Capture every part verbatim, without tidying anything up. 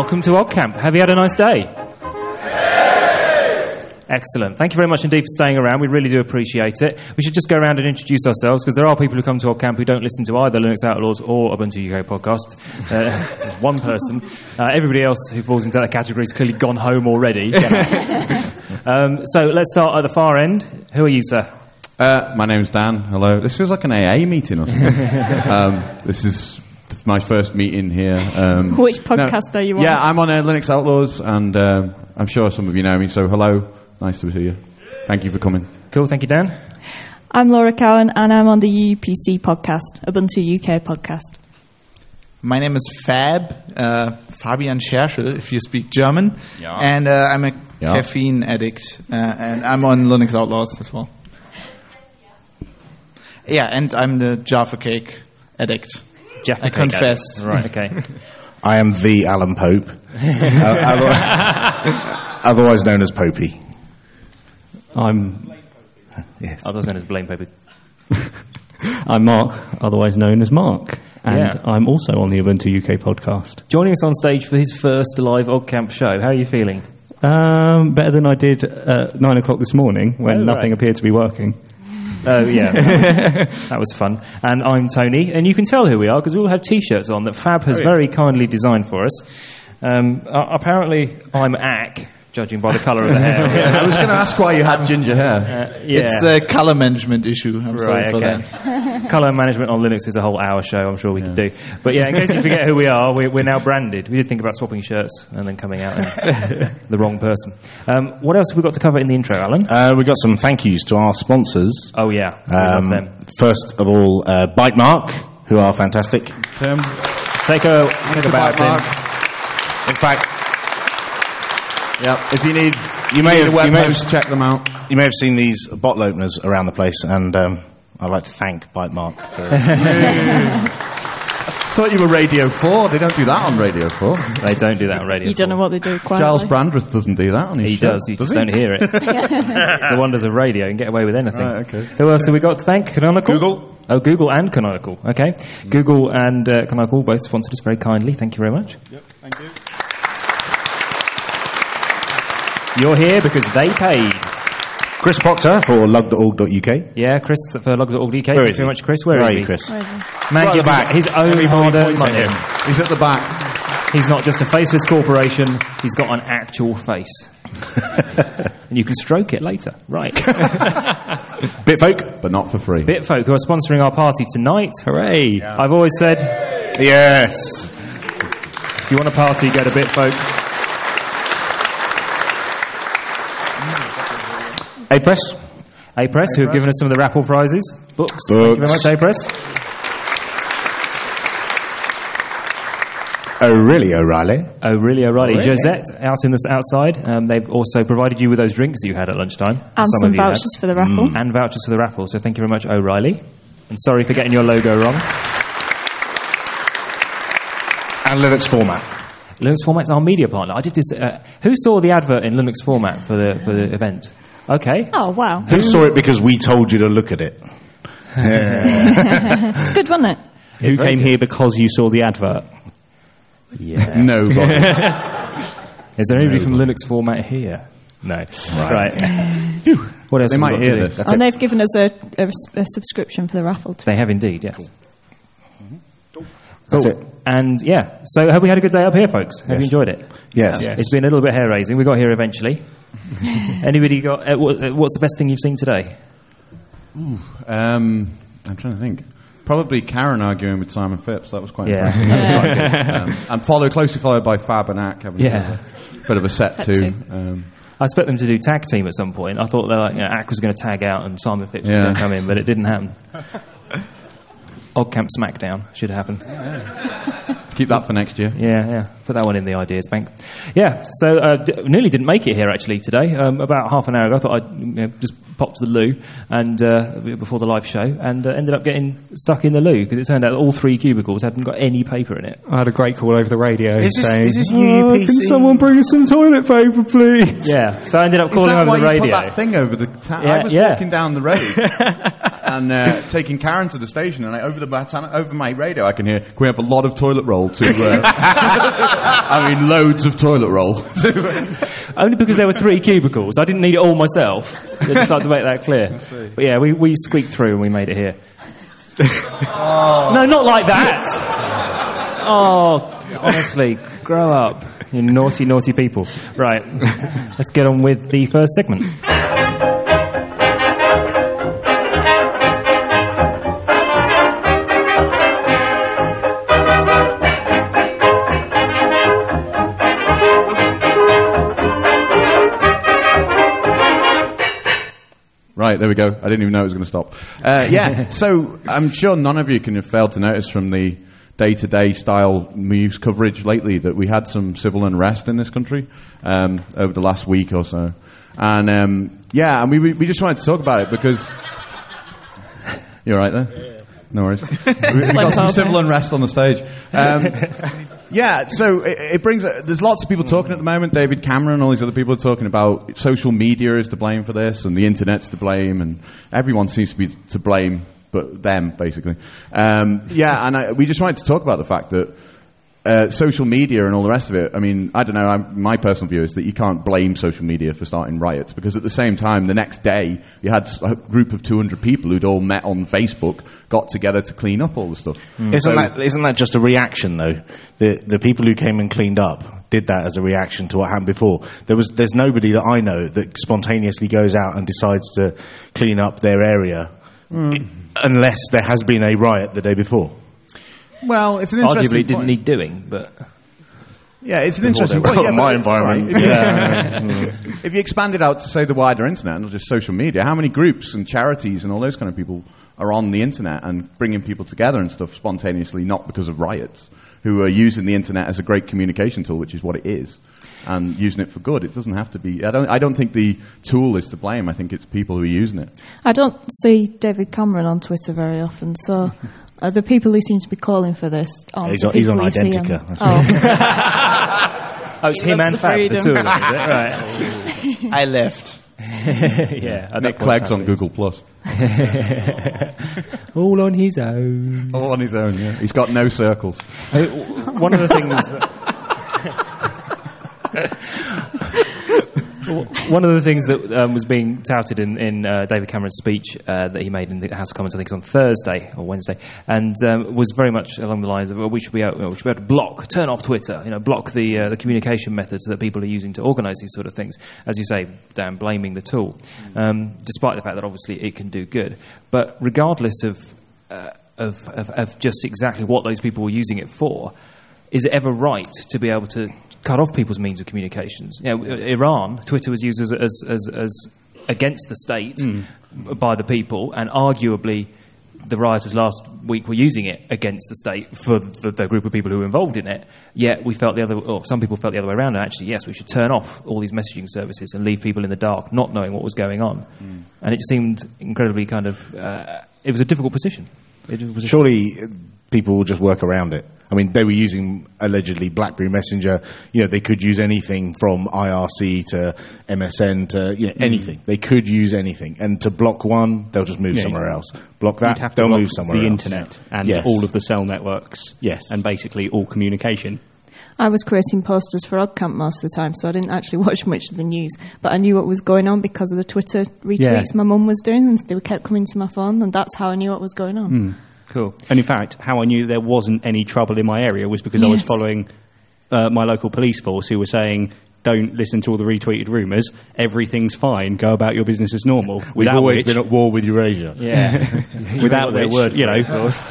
welcome to OggCamp. Have you had a nice day? Yes! Excellent. Thank you very much indeed for staying around. We really do appreciate it. We should just go around and introduce ourselves, because there are people who come to OggCamp who don't listen to either Linux Outlaws or Ubuntu U K podcast. Uh, one person. Uh, everybody else who falls into that category has clearly gone home already. um, so let's start at the far end. Who are you, sir? Uh, my name's Dan. Hello. This feels like an A A meeting or something. um, this is my first meeting here. Um, Which podcast no, are you on? Yeah, I'm on uh, Linux Outlaws, and um, I'm sure some of you know me, so hello. Nice to see you. Thank you for coming. Cool, thank you, Dan. I'm Laura Cowan, and I'm on the U U P C podcast, Ubuntu U K podcast. My name is Fab, uh, Fabian Scherschel, if you speak German, Yeah. and uh, I'm a Yeah. caffeine addict, uh, and I'm on Linux Outlaws as well. Yeah, and I'm the Jaffa Cake addict. Jaffa I Cake confessed. addict. Right, okay. I am the Alan Pope, uh, otherwise, otherwise known as Popey. I'm Yes. Otherwise known as Blame Paper. I'm Mark, otherwise known as Mark, and Yeah. I'm also on the Ubuntu U K podcast. Joining us on stage for his first live OggCamp show. How are you feeling? Um, better than I did at nine o'clock this morning when Oh, nothing right. appeared to be working. Oh, yeah. That was, that was fun. And I'm Tony, and you can tell who we are because we all have T-shirts on that Fab has Oh, yeah. very kindly designed for us. Um, uh, apparently, I'm Ack, judging by the colour of the hair. I was going to ask why you had ginger hair. Uh, yeah. It's a color management issue. I'm sorry Right, for okay. that. Colour management on Linux is a whole hour show, I'm sure we could do. But yeah, in case you forget who we are, we're, we're now branded. We did think about swapping shirts and then coming out as the wrong person. Um, what else have we got to cover in the intro, Alan? Uh, we've got some thank yous to our sponsors. Oh, yeah. We Um, love them. first of all, uh, Bytemark, who are fantastic. Tim? Take a, take a bow, Tim. In fact, Yep. If you need, you may have, a web you may host, have, check them out. you may have seen these bottle openers around the place, and um, I'd like to thank Bytemark for. Thought you were Radio four. They don't do that on Radio four. They don't do that on radio. You don't know what they do quietly. Giles Brandreth doesn't do that on his He show. does, you just he? don't hear it. It's the wonders of radio. You can get away with anything. Right, okay. Who else have we got to thank? Canonical? Google. Oh, Google and Canonical. Okay. Google and uh, Canonical both sponsored us very kindly. Thank you very much. Yep, thank you. You're here because they paid. Chris Proctor for lug dot org dot U K. Yeah, Chris for log dot org dot U K. Where Thank is you very he? much, Chris. Where Where is are he? you, Chris? Where is it? Man Right at gives the back. his own hard-earned money. He's at the back. He's not just a faceless corporation. He's got an actual face. And you can stroke it later. Right. Bitfolk. But not for free. Bitfolk, who are sponsoring our party tonight. Hooray! I've always said, Yes. if you want a party, go to Bitfolk. A-Press. A-Press, who have given us some of the raffle prizes. Books. Thank you very much, Books. A-Press. Oh, really, O'Reilly? Oh, really, O'Reilly. Really? Josette, out in the outside. Um, they've also provided you with those drinks that you had at lunchtime. And Some some of you had. vouchers for the raffle. And vouchers for the raffle. So thank you very much, O'Reilly. And sorry for getting your logo wrong. And Linux Format. Linux Format's our media partner. I did this. Uh, who saw the advert in Linux Format for the for the event? Okay. Oh, wow. Who saw it because we told you to look at it? It's good, wasn't it? Who came here because you saw the advert? Yeah. Nobody. Is there anybody from Linux Format here? No. Right. Phew. What else? They have we might got hear to do? this. That's And it. they've given us a, a, a subscription for the raffle too. They have indeed. Yes. That's Cool. it. And yeah. So have we had a good day up here, folks? Have you Yes. enjoyed it? Yes. It's been a little bit hair raising. We got here eventually. Anybody got? Uh, what, uh, what's the best thing you've seen today? Um, I'm trying to think. Probably Karen arguing with Simon Phipps. That was quite Yeah. impressive. That was quite good. Um, and followed, closely followed by Fab and Ack having Yeah. a bit of a set Set too. two. Um, I expect them to do tag team at some point. I thought that like, you know, Ack was going to tag out and Simon Phipps was Yeah. going to come in, but it didn't happen. OggCamp Smackdown should happen. keep that for next year. Yeah, yeah. Put that one in the ideas bank. Yeah, so uh, d- nearly didn't make it here actually today. Um, about half an hour ago, I thought I'd you know, just pop to the loo and uh, before the live show, and uh, ended up getting stuck in the loo because it turned out that all three cubicles hadn't got any paper in it. I had a great call over the radio Is this- saying, is this "Oh, U U P C? can someone bring us some toilet paper, please?" Yeah, so I ended up Is calling that over why the you radio. put that thing over the? Ta- Yeah, I was yeah. walking down the road and uh, taking Karen to the station, and I, over the baton, over my radio, I can hear, "Can we have a lot of toilet roll?" roll to, uh, I mean, loads of toilet roll. Only because there were three cubicles. I didn't need it all myself. I just like to make that clear. But yeah, we, we squeaked through and we made it here. Oh. No, not like that. Oh, honestly, grow up, you naughty, naughty people. Right, let's get on with the first segment. Right, there we go. I didn't even know it was going to stop. Uh, yeah, so I'm sure none of you can have failed to notice from the day-to-day style news coverage lately that we had some civil unrest in this country um, over the last week or so. And um, yeah, and we we just wanted to talk about it because... You're right there? Yeah. No worries. we, we've got some civil unrest on the stage. Um, yeah, so it, it brings... Uh, there's lots of people talking at the moment. David Cameron, all these other people are talking about social media is to blame for this and the internet's to blame, and everyone seems to be to blame but them, basically. Um, yeah, and I, we just wanted to talk about the fact that uh, social media and all the rest of it, I mean, I don't know, I'm, my personal view is that you can't blame social media for starting riots, because at the same time, the next day, you had a group of two hundred people who'd all met on Facebook, got together to clean up all the stuff. Mm. Isn't, so, that, isn't that just a reaction, though? The, the people who came and cleaned up did that as a reaction to what happened before. There was, there's nobody that I know that spontaneously goes out and decides to clean up their area mm. unless there has been a riot the day before. Well, it's an interesting Arguably didn't need doing, but... Yeah, it's an interesting point. Well, yeah, my environment. Right. Yeah. If you expand it out to, say, the wider internet, not just social media, how many groups and charities and all those kind of people are on the internet and bringing people together and stuff spontaneously, not because of riots, who are using the internet as a great communication tool, which is what it is, and using it for good. It doesn't have to be... I don't, I don't think the tool is to blame. I think it's people who are using it. I don't see David Cameron on Twitter very often, so... Uh, the people who seem to be calling for this aren't he's the on, he's on people who see him. Identica. Oh, oh it's He him loves and the Fab, the freedom. two of them, is it? Right. I left. Yeah. I Nick don't know what Clegg's on Fab Google Plus. is. All on his own. All on his own, yeah. He's got no circles. I mean, one of the things that... One of the things that um, was being touted in, in uh, David Cameron's speech uh, that he made in the House of Commons, I think it was on Thursday or Wednesday, and um, was very much along the lines of, well, we should be able, you know, we should be able to block, turn off Twitter, you know, block the uh, the communication methods that people are using to organise these sort of things. As you say, Dan, blaming the tool, um, despite the fact that obviously it can do good. But regardless of, uh, of, of of just exactly what those people were using it for, is it ever right to be able to cut off people's means of communications? You know, Iran, Twitter was used as, as, as, as against the state mm. by the people, and arguably the rioters last week were using it against the state for the, the group of people who were involved in it. Yet we felt the other, or some people felt the other way around, and actually, yes, we should turn off all these messaging services and leave people in the dark, not knowing what was going on. Mm. And it just seemed incredibly kind of, uh, it was a difficult position. It was a Surely people will just work around it. I mean, they were using, allegedly, BlackBerry Messenger. You know, they could use anything from I R C to M S N to, you know, anything. Mm. They could use anything. And to block one, they'll just move yeah, somewhere else. Block that, have they'll block move somewhere the else. The internet and yes. all of the cell networks. Yes. And basically all communication. I was creating posters for OddCamp most of the time, so I didn't actually watch much of the news. But I knew what was going on because of the Twitter retweets yeah. my mum was doing, and they kept coming to my phone, and that's how I knew what was going on. Mm. Cool. And in fact, how I knew there wasn't any trouble in my area was because yes. I was following uh, my local police force, who were saying, don't listen to all the retweeted rumours, everything's fine, go about your business as normal. We've without always which, been at war with Eurasia. Yeah. Without their word, you know. Of course.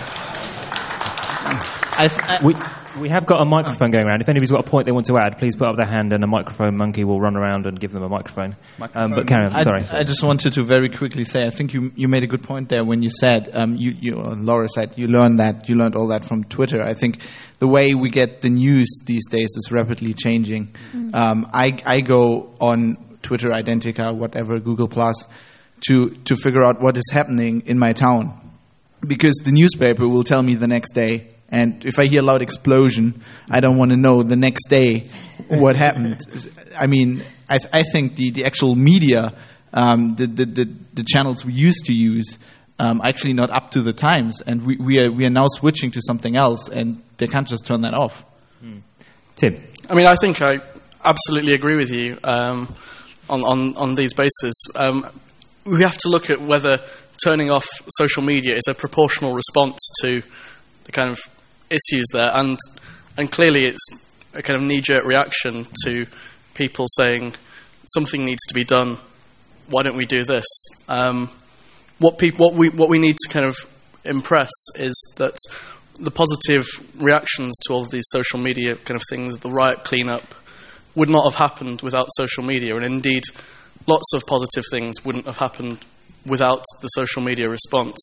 I, I, we, we have got a microphone going around. If anybody's got a point they want to add, please put up their hand and a microphone monkey will run around and give them a microphone. microphone. Um, but Karen, I, sorry. I just wanted to very quickly say, I think you you made a good point there when you said, um, you, you uh, Laura said, you learned that, you learned all that from Twitter. I think the way we get the news these days is rapidly changing. Mm. Um, I, I go on Twitter, Identica, whatever, Google Plus, to, to figure out what is happening in my town. Because the newspaper will tell me the next day. And if I hear a loud explosion, I don't want to know the next day what happened. I mean, I, th- I think the, the actual media, um, the, the, the, the channels we used to use, um, are actually not up to the times. And we, we, are, we are now switching to something else. And they can't just turn that off. Mm. Tim? I mean, I think I absolutely agree with you um, on, on, on these bases. Um, we have to look at whether turning off social media is a proportional response to the kind of issues there, and and clearly it's a kind of knee-jerk reaction to people saying something needs to be done. Why don't we do this? Um, what people, what we, what we need to kind of impress is that the positive reactions to all of these social media kind of things, the riot cleanup, would not have happened without social media, and indeed, lots of positive things wouldn't have happened without the social media response.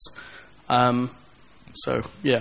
Um, so, yeah.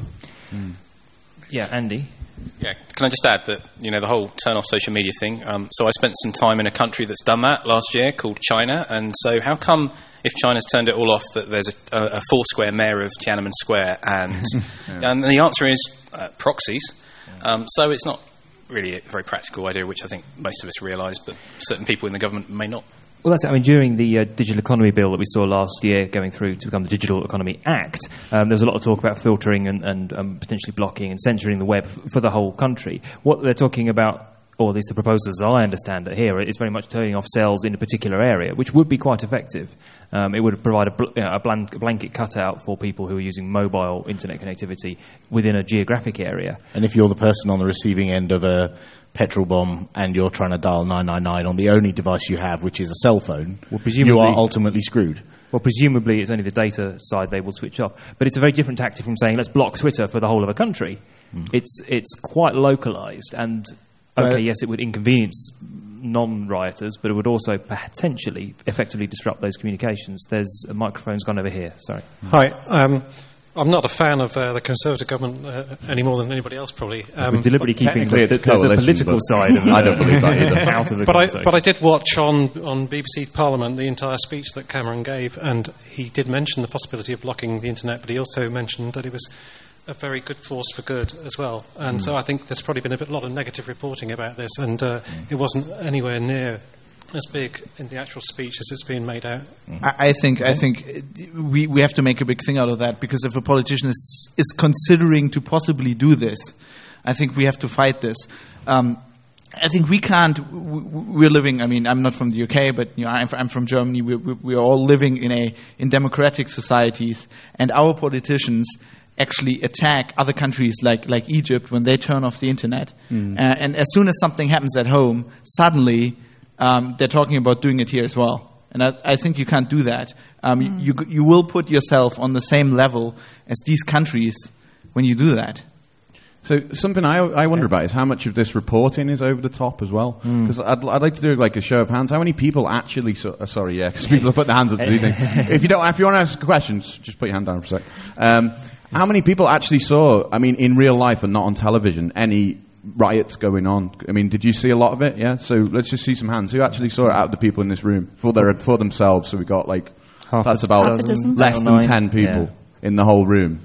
Mm. Yeah, Andy? Yeah, can I just add that, you know, the whole turn off social media thing, um, so I spent some time in a country that's done that last year called China, and so how come if China's turned it all off that there's a, a, a four-square mayor of Tiananmen Square, and yeah. and the answer is uh, proxies, um, so it's not really a very practical idea, which I think most of us realise, but certain people in the government may not. Well, that's it. I mean, during the uh, Digital Economy Bill that we saw last year going through to become the Digital Economy Act, um, there was a lot of talk about filtering and, and um, potentially blocking and censoring the web f- for the whole country. What they're talking about, or at least the proposals as I understand it here, is very much turning off cells in a particular area, which would be quite effective. Um, it would provide a, bl- you know, a blank- blanket cutout for people who are using mobile internet connectivity within a geographic area. And if you're the person on the receiving end of a petrol bomb and you're trying to dial nine nine nine on the only device you have, which is a cell phone, well, presumably, you are ultimately screwed. Well, presumably it's only the data side they will switch off. But it's a very different tactic from saying, let's block Twitter for the whole of a country. Mm. It's it's quite localised, and, okay, uh, yes, it would inconvenience non-rioters, but it would also potentially effectively disrupt those communications. There's a microphone's gone over here, sorry. Hi, um... I'm not a fan of uh, the Conservative government uh, any more than anybody else, probably. Um, We're deliberately keeping the, the, the, the political side of I don't believe that either. out of the but conversation. I, but I did watch on, on B B C Parliament the entire speech that Cameron gave, and he did mention the possibility of blocking the internet, but he also mentioned that it was a very good force for good as well. And mm. so I think there's probably been a bit, lot of negative reporting about this, and uh, mm. it wasn't anywhere near as big in the actual speech as it's being made out. I, I think I think we, we have to make a big thing out of that, because if a politician is is considering to possibly do this, I think we have to fight this. Um, I think we can't. We're living. I mean, I'm not from the U K, but you know, I'm, I'm from Germany. We're, we're all living in a in democratic societies, and our politicians actually attack other countries like like Egypt when they turn off the internet. Mm. Uh, and as soon as something happens at home, suddenly Um, they're talking about doing it here as well, and I, I think you can't do that. Um, mm. you you will put yourself on the same level as these countries when you do that. So something I I wonder about is how much of this reporting is over the top as well. Because mm. I'd I'd like to do like a show of hands. How many people actually? So, uh, sorry, yeah, because people have put their hands up to do things. If you don't, if you want to ask questions, just put your hand down for a sec. Um, how many people actually saw? I mean, in real life and not on television, any riots going on? I mean, did you see a lot of it? Yeah. So let's just see some hands. Who actually saw it out of the people in this room for their for themselves? So we got like half that's about less than ten people yeah. in the whole room.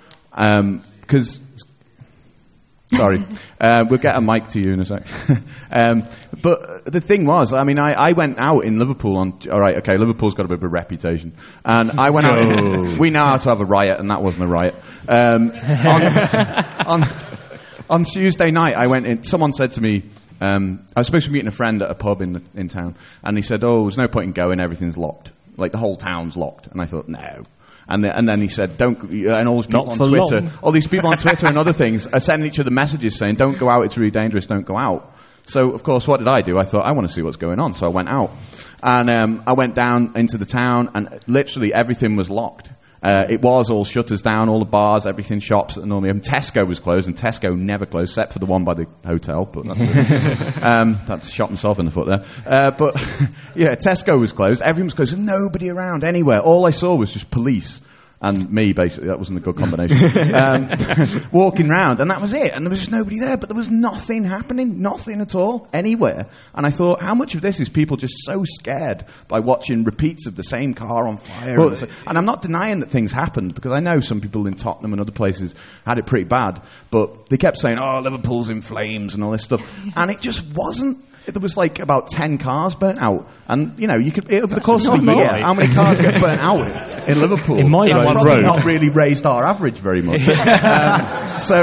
Because um, sorry, uh, we'll get a mic to you in a sec. um, but the thing was, I mean, I, I went out in Liverpool on. All right, okay, Liverpool's got a bit of a reputation, and I went out. In, we know how to have a riot, and that wasn't a riot. Um, on, on On Tuesday night, I went in. Someone said to me, um, I was supposed to be meeting a friend at a pub in the, in town, and he said, "Oh, there's no point in going. Everything's locked. Like the whole town's locked." And I thought, no. And the, and then he said, "Don't." And all these people on Twitter, long. all these people on Twitter and other things are sending each other messages saying, "Don't go out. It's really dangerous. Don't go out." So, of course, what did I do? I thought, I want to see what's going on. So I went out, and um, I went down into the town, and literally everything was locked. Uh, it was all shutters down, all the bars, everything, shops that normally. I mean, Tesco was closed, and Tesco never closed, except for the one by the hotel. But that's, um, that's shot myself in the foot there. Uh, but yeah, Tesco was closed. Everything was closed. There's nobody around anywhere. All I saw was just police and me. Basically, that wasn't a good combination. um, walking around, and that was it. And there was just nobody there. But there was nothing happening, nothing at all, anywhere. And I thought, how much of this is people just so scared by watching repeats of the same car on fire? Well, and, and I'm not denying that things happened, because I know some people in Tottenham and other places had it pretty bad. But they kept saying, "Oh, Liverpool's in flames" and all this stuff, and it just wasn't. There was like about ten cars burnt out, and you know, you could over the course of a year, right. how many cars get burnt out in Liverpool? In my it's road, probably road. not really raised our average very much. um, so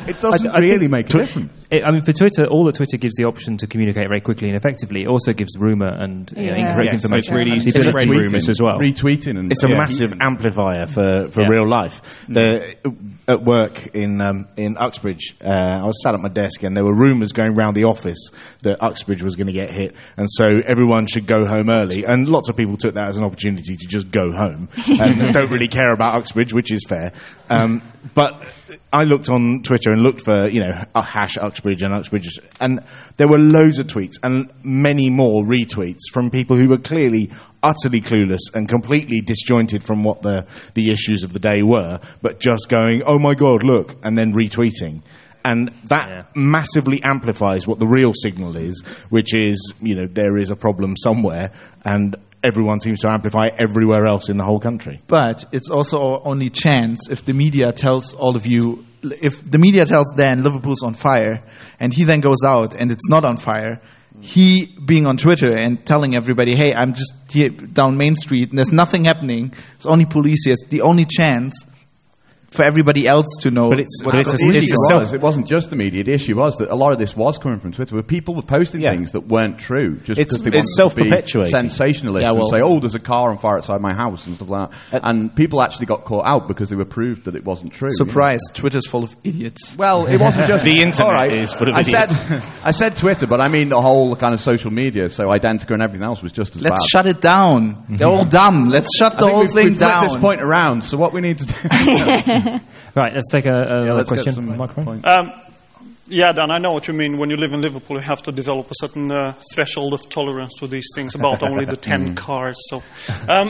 it doesn't I, I really make a difference. It, I mean, for Twitter, all that Twitter gives the option to communicate very quickly and effectively. It also gives rumour and you know, Yeah. incorrect Yes, so it's information. really easy People to are spread tweeting. rumours as well. Retweeting and It's a yeah. massive amplifier for, for Yeah. real life. The, at work in um, in Uxbridge, uh, I was sat at my desk and there were rumours going around the office that Uxbridge was going to get hit, and so everyone should go home early. And lots of people took that as an opportunity to just go home and don't really care about Uxbridge, which is fair. Um, but I looked on Twitter and looked for, you know, a hash Uxbridge and Uxbridge, and there were loads of tweets and many more retweets from people who were clearly utterly clueless and completely disjointed from what the, the issues of the day were, but just going, oh my God, look, and then retweeting. And that Yeah. massively amplifies what the real signal is, which is, you know, there is a problem somewhere, and everyone seems to amplify it everywhere else in the whole country. But it's also our only chance if the media tells all of you, if the media tells Dan Liverpool's on fire, and he then goes out and it's not on fire, he being on Twitter and telling everybody, hey, I'm just here down Main Street and there's nothing happening, it's only police here, it's the only chance for everybody else to know. But it's- what but it's the a- police It it's are. a was. It wasn't just the media. The issue was that a lot of this was coming from Twitter, where people were posting Yeah. things that weren't true just It's- because they it's wanted to be self-perpetuating. sensationalist Yeah, well- and say, "Oh, there's a car on fire outside my house" and stuff like that. And people actually got caught out because they were proved that it wasn't true. Surprise, Twitter's full of idiots. Well, it wasn't just The internet all right. is full of I idiots. said, I said Twitter, but I mean the whole kind of social media. So Identica and everything else was just as Let's bad. shut it down. They're all dumb. Let's shut I the think whole we've, thing we've flipped down. this point around. So what we need to do? Right, let's take a, a Yeah, let's get question. some Microphone. points. Um, yeah, Dan, I know what you mean. When you live in Liverpool, you have to develop a certain uh, threshold of tolerance to these things about only the ten cars. So, um,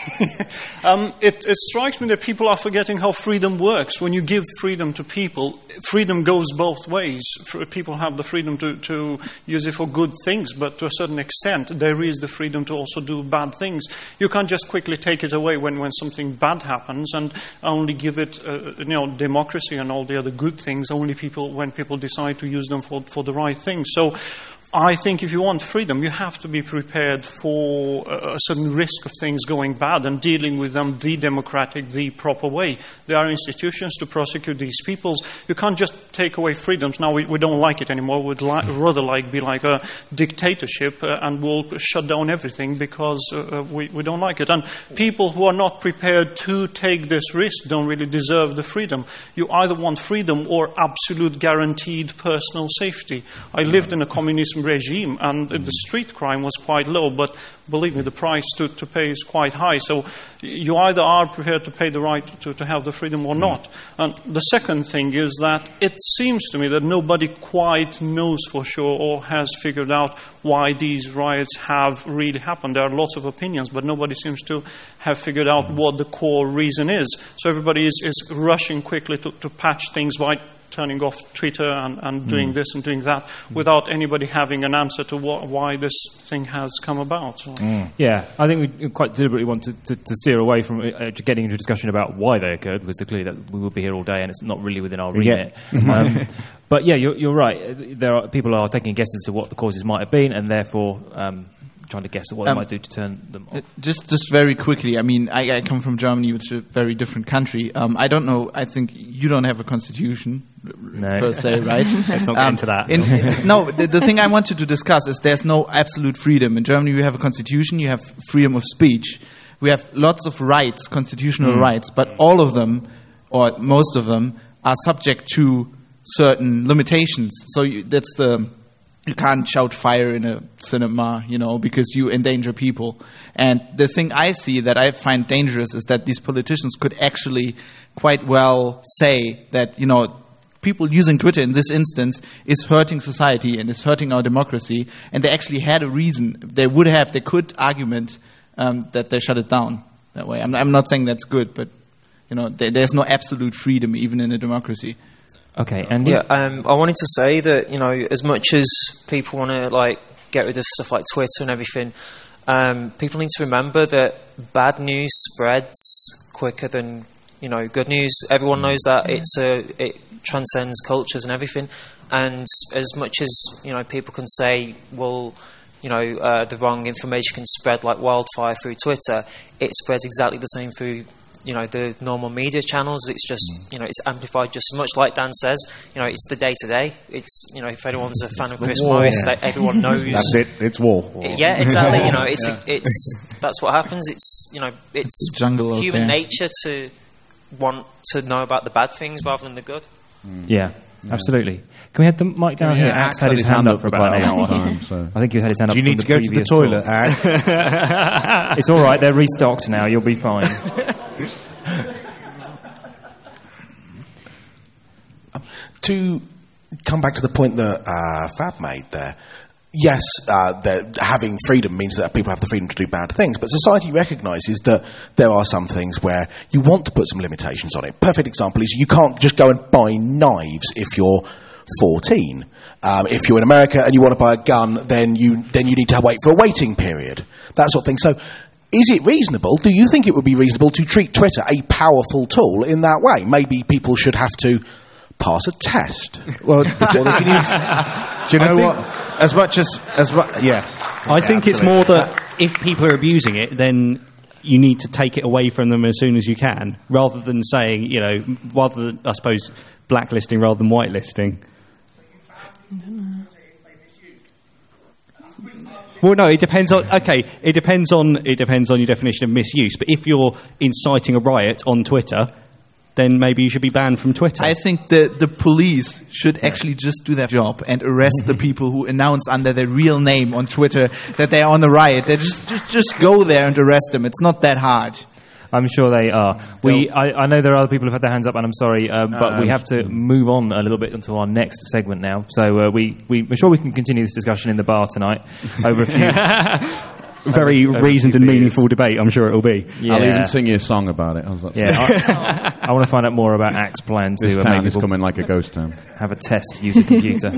um, it, it strikes me that people are forgetting how freedom works. When you give freedom to people, freedom goes both ways. F- People have the freedom to, to use it for good things, but to a certain extent, there is the freedom to also do bad things. You can't just quickly take it away when, when something bad happens and only give it, uh, you know, democracy and all the other good things only people when people decide to use them for, for the right thing. So I think if you want freedom, you have to be prepared for a a certain risk of things going bad and dealing with them the democratic, the proper way. There are institutions to prosecute these peoples. You can't just take away freedoms. Now we, we don't like it anymore. We'd li- rather like be like a dictatorship uh, and we'll shut down everything because uh, uh, we, we don't like it. And people who are not prepared to take this risk don't really deserve the freedom. You either want freedom or absolute guaranteed personal safety. I lived in a communist regime and the street crime was quite low, but believe me, the price to, to pay is quite high. So you either are prepared to pay the right to, to have the freedom or not. And the second thing is that it seems to me that nobody quite knows for sure or has figured out why these riots have really happened. There are lots of opinions, but nobody seems to have figured out what the core reason is. So everybody is, is rushing quickly to, to patch things by turning off Twitter and, and doing mm. this and doing that without anybody having an answer to what, why this thing has come about. So. Mm. Yeah, I think we quite deliberately want to, to, to steer away from uh, getting into a discussion about why they occurred, because clearly that we will be here all day and it's not really within our remit. Yeah. um, but yeah, you're, you're right. There are people are taking guesses to what the causes might have been, and therefore um, trying to guess at what Um, they might do to turn them off. Just, just very quickly. I mean, I, I come from Germany, which is a very different country. Um, I don't know. I think you don't have a constitution No. per se, right? Let's not get into that. In, no, the, the thing I wanted to discuss is there's no absolute freedom in Germany. You have a constitution. You have freedom of speech. We have lots of rights, constitutional Mm. rights, but all of them, or most of them, are subject to certain limitations. So you, that's the. You can't shout fire in a cinema, you know, because you endanger people. And the thing I see that I find dangerous is that these politicians could actually quite well say that, you know, people using Twitter in this instance is hurting society and is hurting our democracy. And they actually had a reason. They would have, they could argument um, that they shut it down that way. I'm, I'm not saying that's good, but, you know, there, there's no absolute freedom even in a democracy. Okay, and yeah, um, I wanted to say that, you know, as much as people want to like get rid of stuff like Twitter and everything, um, people need to remember that bad news spreads quicker than, you know, good news. Everyone knows that it's a it transcends cultures and everything. And as much as, you know, people can say, well, you know, uh, the wrong information can spread like wildfire through Twitter, it spreads exactly the same through, you know, the normal media channels. It's just, you know, it's amplified just as much. Like Dan says, you know, it's the day to day. It's, you know, if anyone's a fan of Chris Morris, that everyone knows. That's it. It's war. It, yeah, exactly. You know, it's yeah. it's that's what happens. It's, you know, it's, it's jungle human nature to want to know about the bad things rather than the good. Mm. Yeah. Yeah. Absolutely. Can we have the mic down yeah, here? Axe had his hand up for about an hour. Time, so. I think he had his hand up. Do you need to go to the toilet, Axe? It's all right. They're restocked now. You'll be fine. To come back to the point that uh, Fab made there, yes, uh, that having freedom means that people have the freedom to do bad things, but society recognises that there are some things where you want to put some limitations on it. Perfect example is you can't just go and buy knives if you're fourteen. Um, if you're in America and you want to buy a gun, then you then you need to wait for a waiting period, that sort of thing. So is it reasonable, do you think it would be reasonable to treat Twitter, a powerful tool, in that way? Maybe people should have to pass a test. Well, before they can use. Do you know what? As much as as mu- yes, I yeah, think absolutely. It's more that if people are abusing it, then you need to take it away from them as soon as you can, rather than saying, you know, rather than, I suppose, blacklisting rather than whitelisting. Well, no, it depends on. Okay, it depends on it depends on your definition of misuse. But if you're inciting a riot on Twitter, then maybe you should be banned from Twitter. I think the, the police should actually just do their job and arrest the people who announce under their real name on Twitter that they're on the riot. They just, just just go there and arrest them. It's not that hard. I'm sure they are. We, I, I know there are other people who've had their hands up, and I'm sorry, uh, but um, we have to move on a little bit into our next segment now. So uh, we, we, we're sure we can continue this discussion in the bar tonight over a few... Very over, reasoned over and meaningful debate, I'm sure it'll be. Yeah. I'll even sing you a song about it. How's that? Yeah, I, I want to find out more about Axe's plan to this uh, town make is coming like a ghost town. Have a test, use a computer.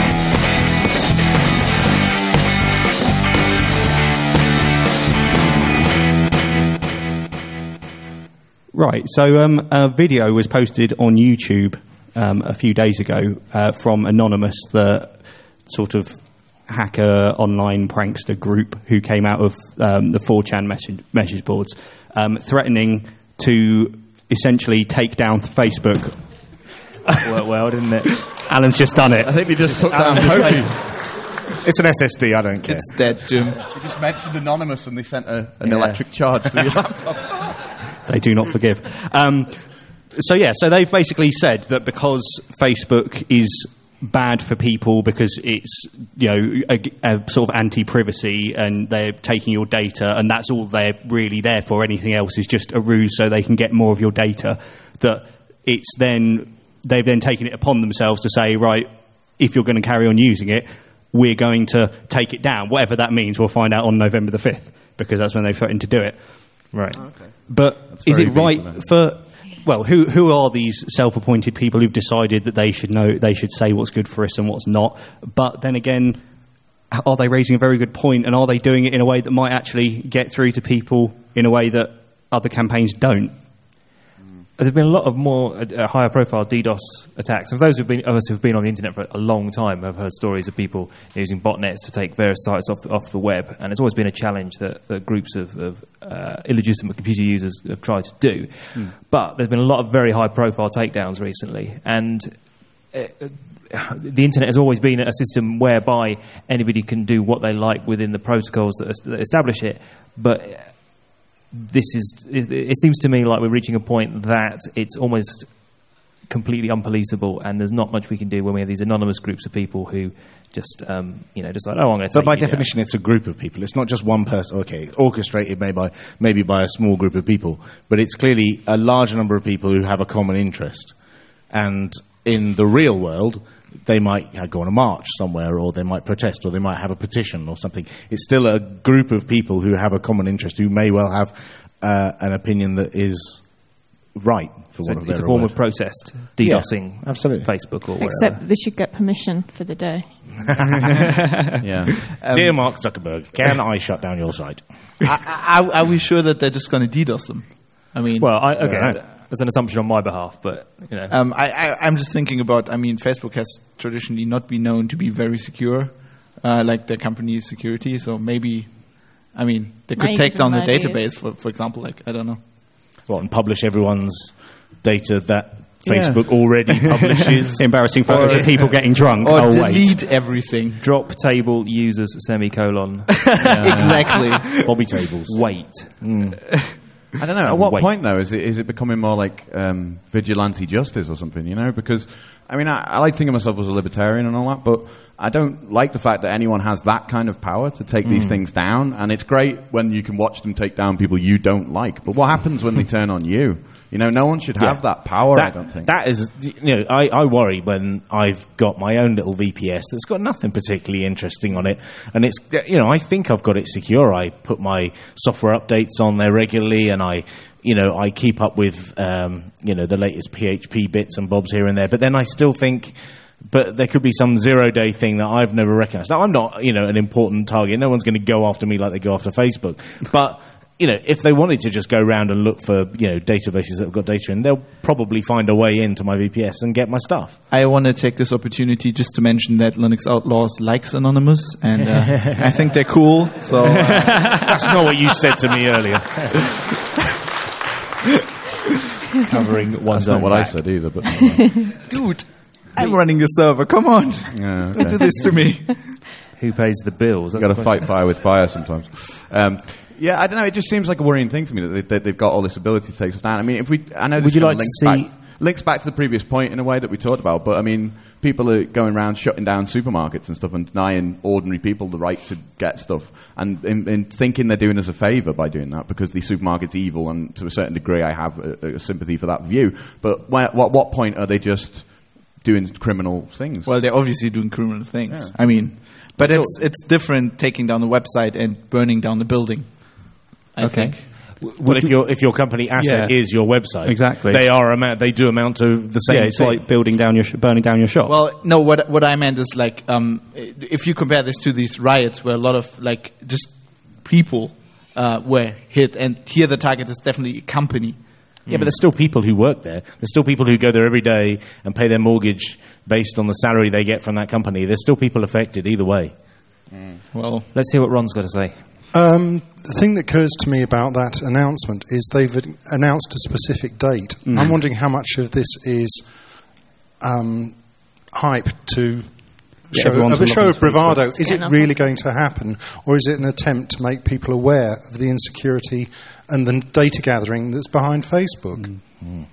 Right, so um, a video was posted on YouTube um, a few days ago uh, from Anonymous, the sort of hacker online prankster group who came out of um, the four chan message, message boards, um, threatening to essentially take down Facebook. Worked well, didn't it? Alan's just done it. I think we just took down Hopey. It's an S S D, I don't care. It's dead, Jim. You just mentioned Anonymous and they sent a, an yeah. electric charge to your laptop. They do not forgive. Um, so yeah, so they've basically said that because Facebook is bad for people because it's, you know, a, a sort of anti-privacy and they're taking your data and that's all they're really there for. Anything else is just a ruse so they can get more of your data. That it's then, they've then taken it upon themselves to say, right, if you're going to carry on using it, we're going to take it down. Whatever that means, we'll find out on November the fifth because that's when they threatened to do it. Right. Oh, okay. But is it right for... Well, who who are these self-appointed people who've decided that they should know, they should say what's good for us and what's not? But then again, are they raising a very good point, and are they doing it in a way that might actually get through to people in a way that other campaigns don't? There's been a lot of more uh, higher profile DDoS attacks. And those who've been, of us who've been on the internet for a long time have heard stories of people using botnets to take various sites off the, off the web. And it's always been a challenge that, that groups of, of uh, illegitimate computer users have tried to do. Hmm. But there's been a lot of very high profile takedowns recently. And uh, the internet has always been a system whereby anybody can do what they like within the protocols that, that establish it. But this is, it seems to me like we're reaching a point that it's almost completely unpoliceable, and there's not much we can do when we have these anonymous groups of people who just, um, you know, decide, oh, I'm going to. But by definition, down. It's a group of people. It's not just one person. Okay, orchestrated maybe by maybe by a small group of people, but it's clearly a large number of people who have a common interest. And in the real world, they might go on a march somewhere, or they might protest, or they might have a petition or something. It's still a group of people who have a common interest, who may well have uh, an opinion that is right. For so one of it's their a form word. of protest, DDoSing yeah, absolutely. Facebook or whatever. Except they should get permission for the day. yeah. Um, Dear Mark Zuckerberg, can I shut down your site? Are, are we sure that they're just going to DDoS them? I mean, well, I, okay. Right. That's an assumption on my behalf, but you know. Um, I, I, I'm just thinking about. I mean, Facebook has traditionally not been known to be very secure, uh, like their company's security. So maybe, I mean, they could Might take down the idea. database, for for example. Like I don't know. what, and publish everyone's data that Facebook yeah. already publishes. Embarrassing photos of people getting drunk. Or oh, delete wait. everything. Drop table users semicolon. Exactly. Bobby tables. Wait. Mm. I don't know. At what Wait. point, though, is it is it becoming more like um, vigilante justice or something? You know, because I mean, I, I like to think of myself as a libertarian and all that, but I don't like the fact that anyone has that kind of power to take mm. these things down. And it's great when you can watch them take down people you don't like. But what happens when they turn on you? You know, no one should have yeah. that power, that, I don't think. That is, you know, I, I worry when I've got my own little V P S that's got nothing particularly interesting on it. And it's, you know, I think I've got it secure. I put my software updates on there regularly, and I, you know, I keep up with, um, you know, the latest P H P bits and bobs here and there. But then I still think, but there could be some zero-day thing that I've never recognised. Now, I'm not, you know, an important target. No one's going to go after me like they go after Facebook. But you know, if they wanted to just go around and look for, you know, databases that have got data in, they'll probably find a way into my V P S and get my stuff. I want to take this opportunity just to mention that Linux Outlaws likes Anonymous, and uh, I think they're cool. So uh, that's not what you said to me earlier. Covering one's That's not own what back. I said either. But dude, I'm running the server. Come on, yeah, okay. don't do this to me. Who pays the bills? You've got to fight fire with fire sometimes. Um, Yeah, I don't know. It just seems like a worrying thing to me that, they, that they've got all this ability to take stuff down. I mean, if we, I know this Would you like links, to see back, links back to the previous point in a way that we talked about, but I mean, people are going around shutting down supermarkets and stuff and denying ordinary people the right to get stuff, and, and, and thinking they're doing us a favour by doing that because the supermarket's evil, and to a certain degree, I have a, a sympathy for that view. But where, what what point are they just doing criminal things? Well, they're obviously doing criminal things. Yeah. I mean, but it's it's different taking down the website and burning down the building. I okay. think. Well, if your if your company asset Yeah. is your website, Exactly. they are amount. They do amount to the same. Yeah, it's thing. like building down your sh- burning down your shop. Well, no. What what I meant is like, um, if you compare this to these riots where a lot of like just people uh, were hit, and here the target is definitely a company. Yeah, but there's still people who work there. There's still people who go there every day and pay their mortgage based on the salary they get from that company. There's still people affected either way. Mm. Well, let's hear what Ron's got to say. Um, the thing that occurs to me about that announcement is they've announced a specific date. Mm. I'm wondering how much of this is um, hype to Yeah, show, of a show of bravado. It's Is it getting really going to happen, or is it an attempt to make people aware of the insecurity and the data gathering that's behind Facebook? Mm. Mm.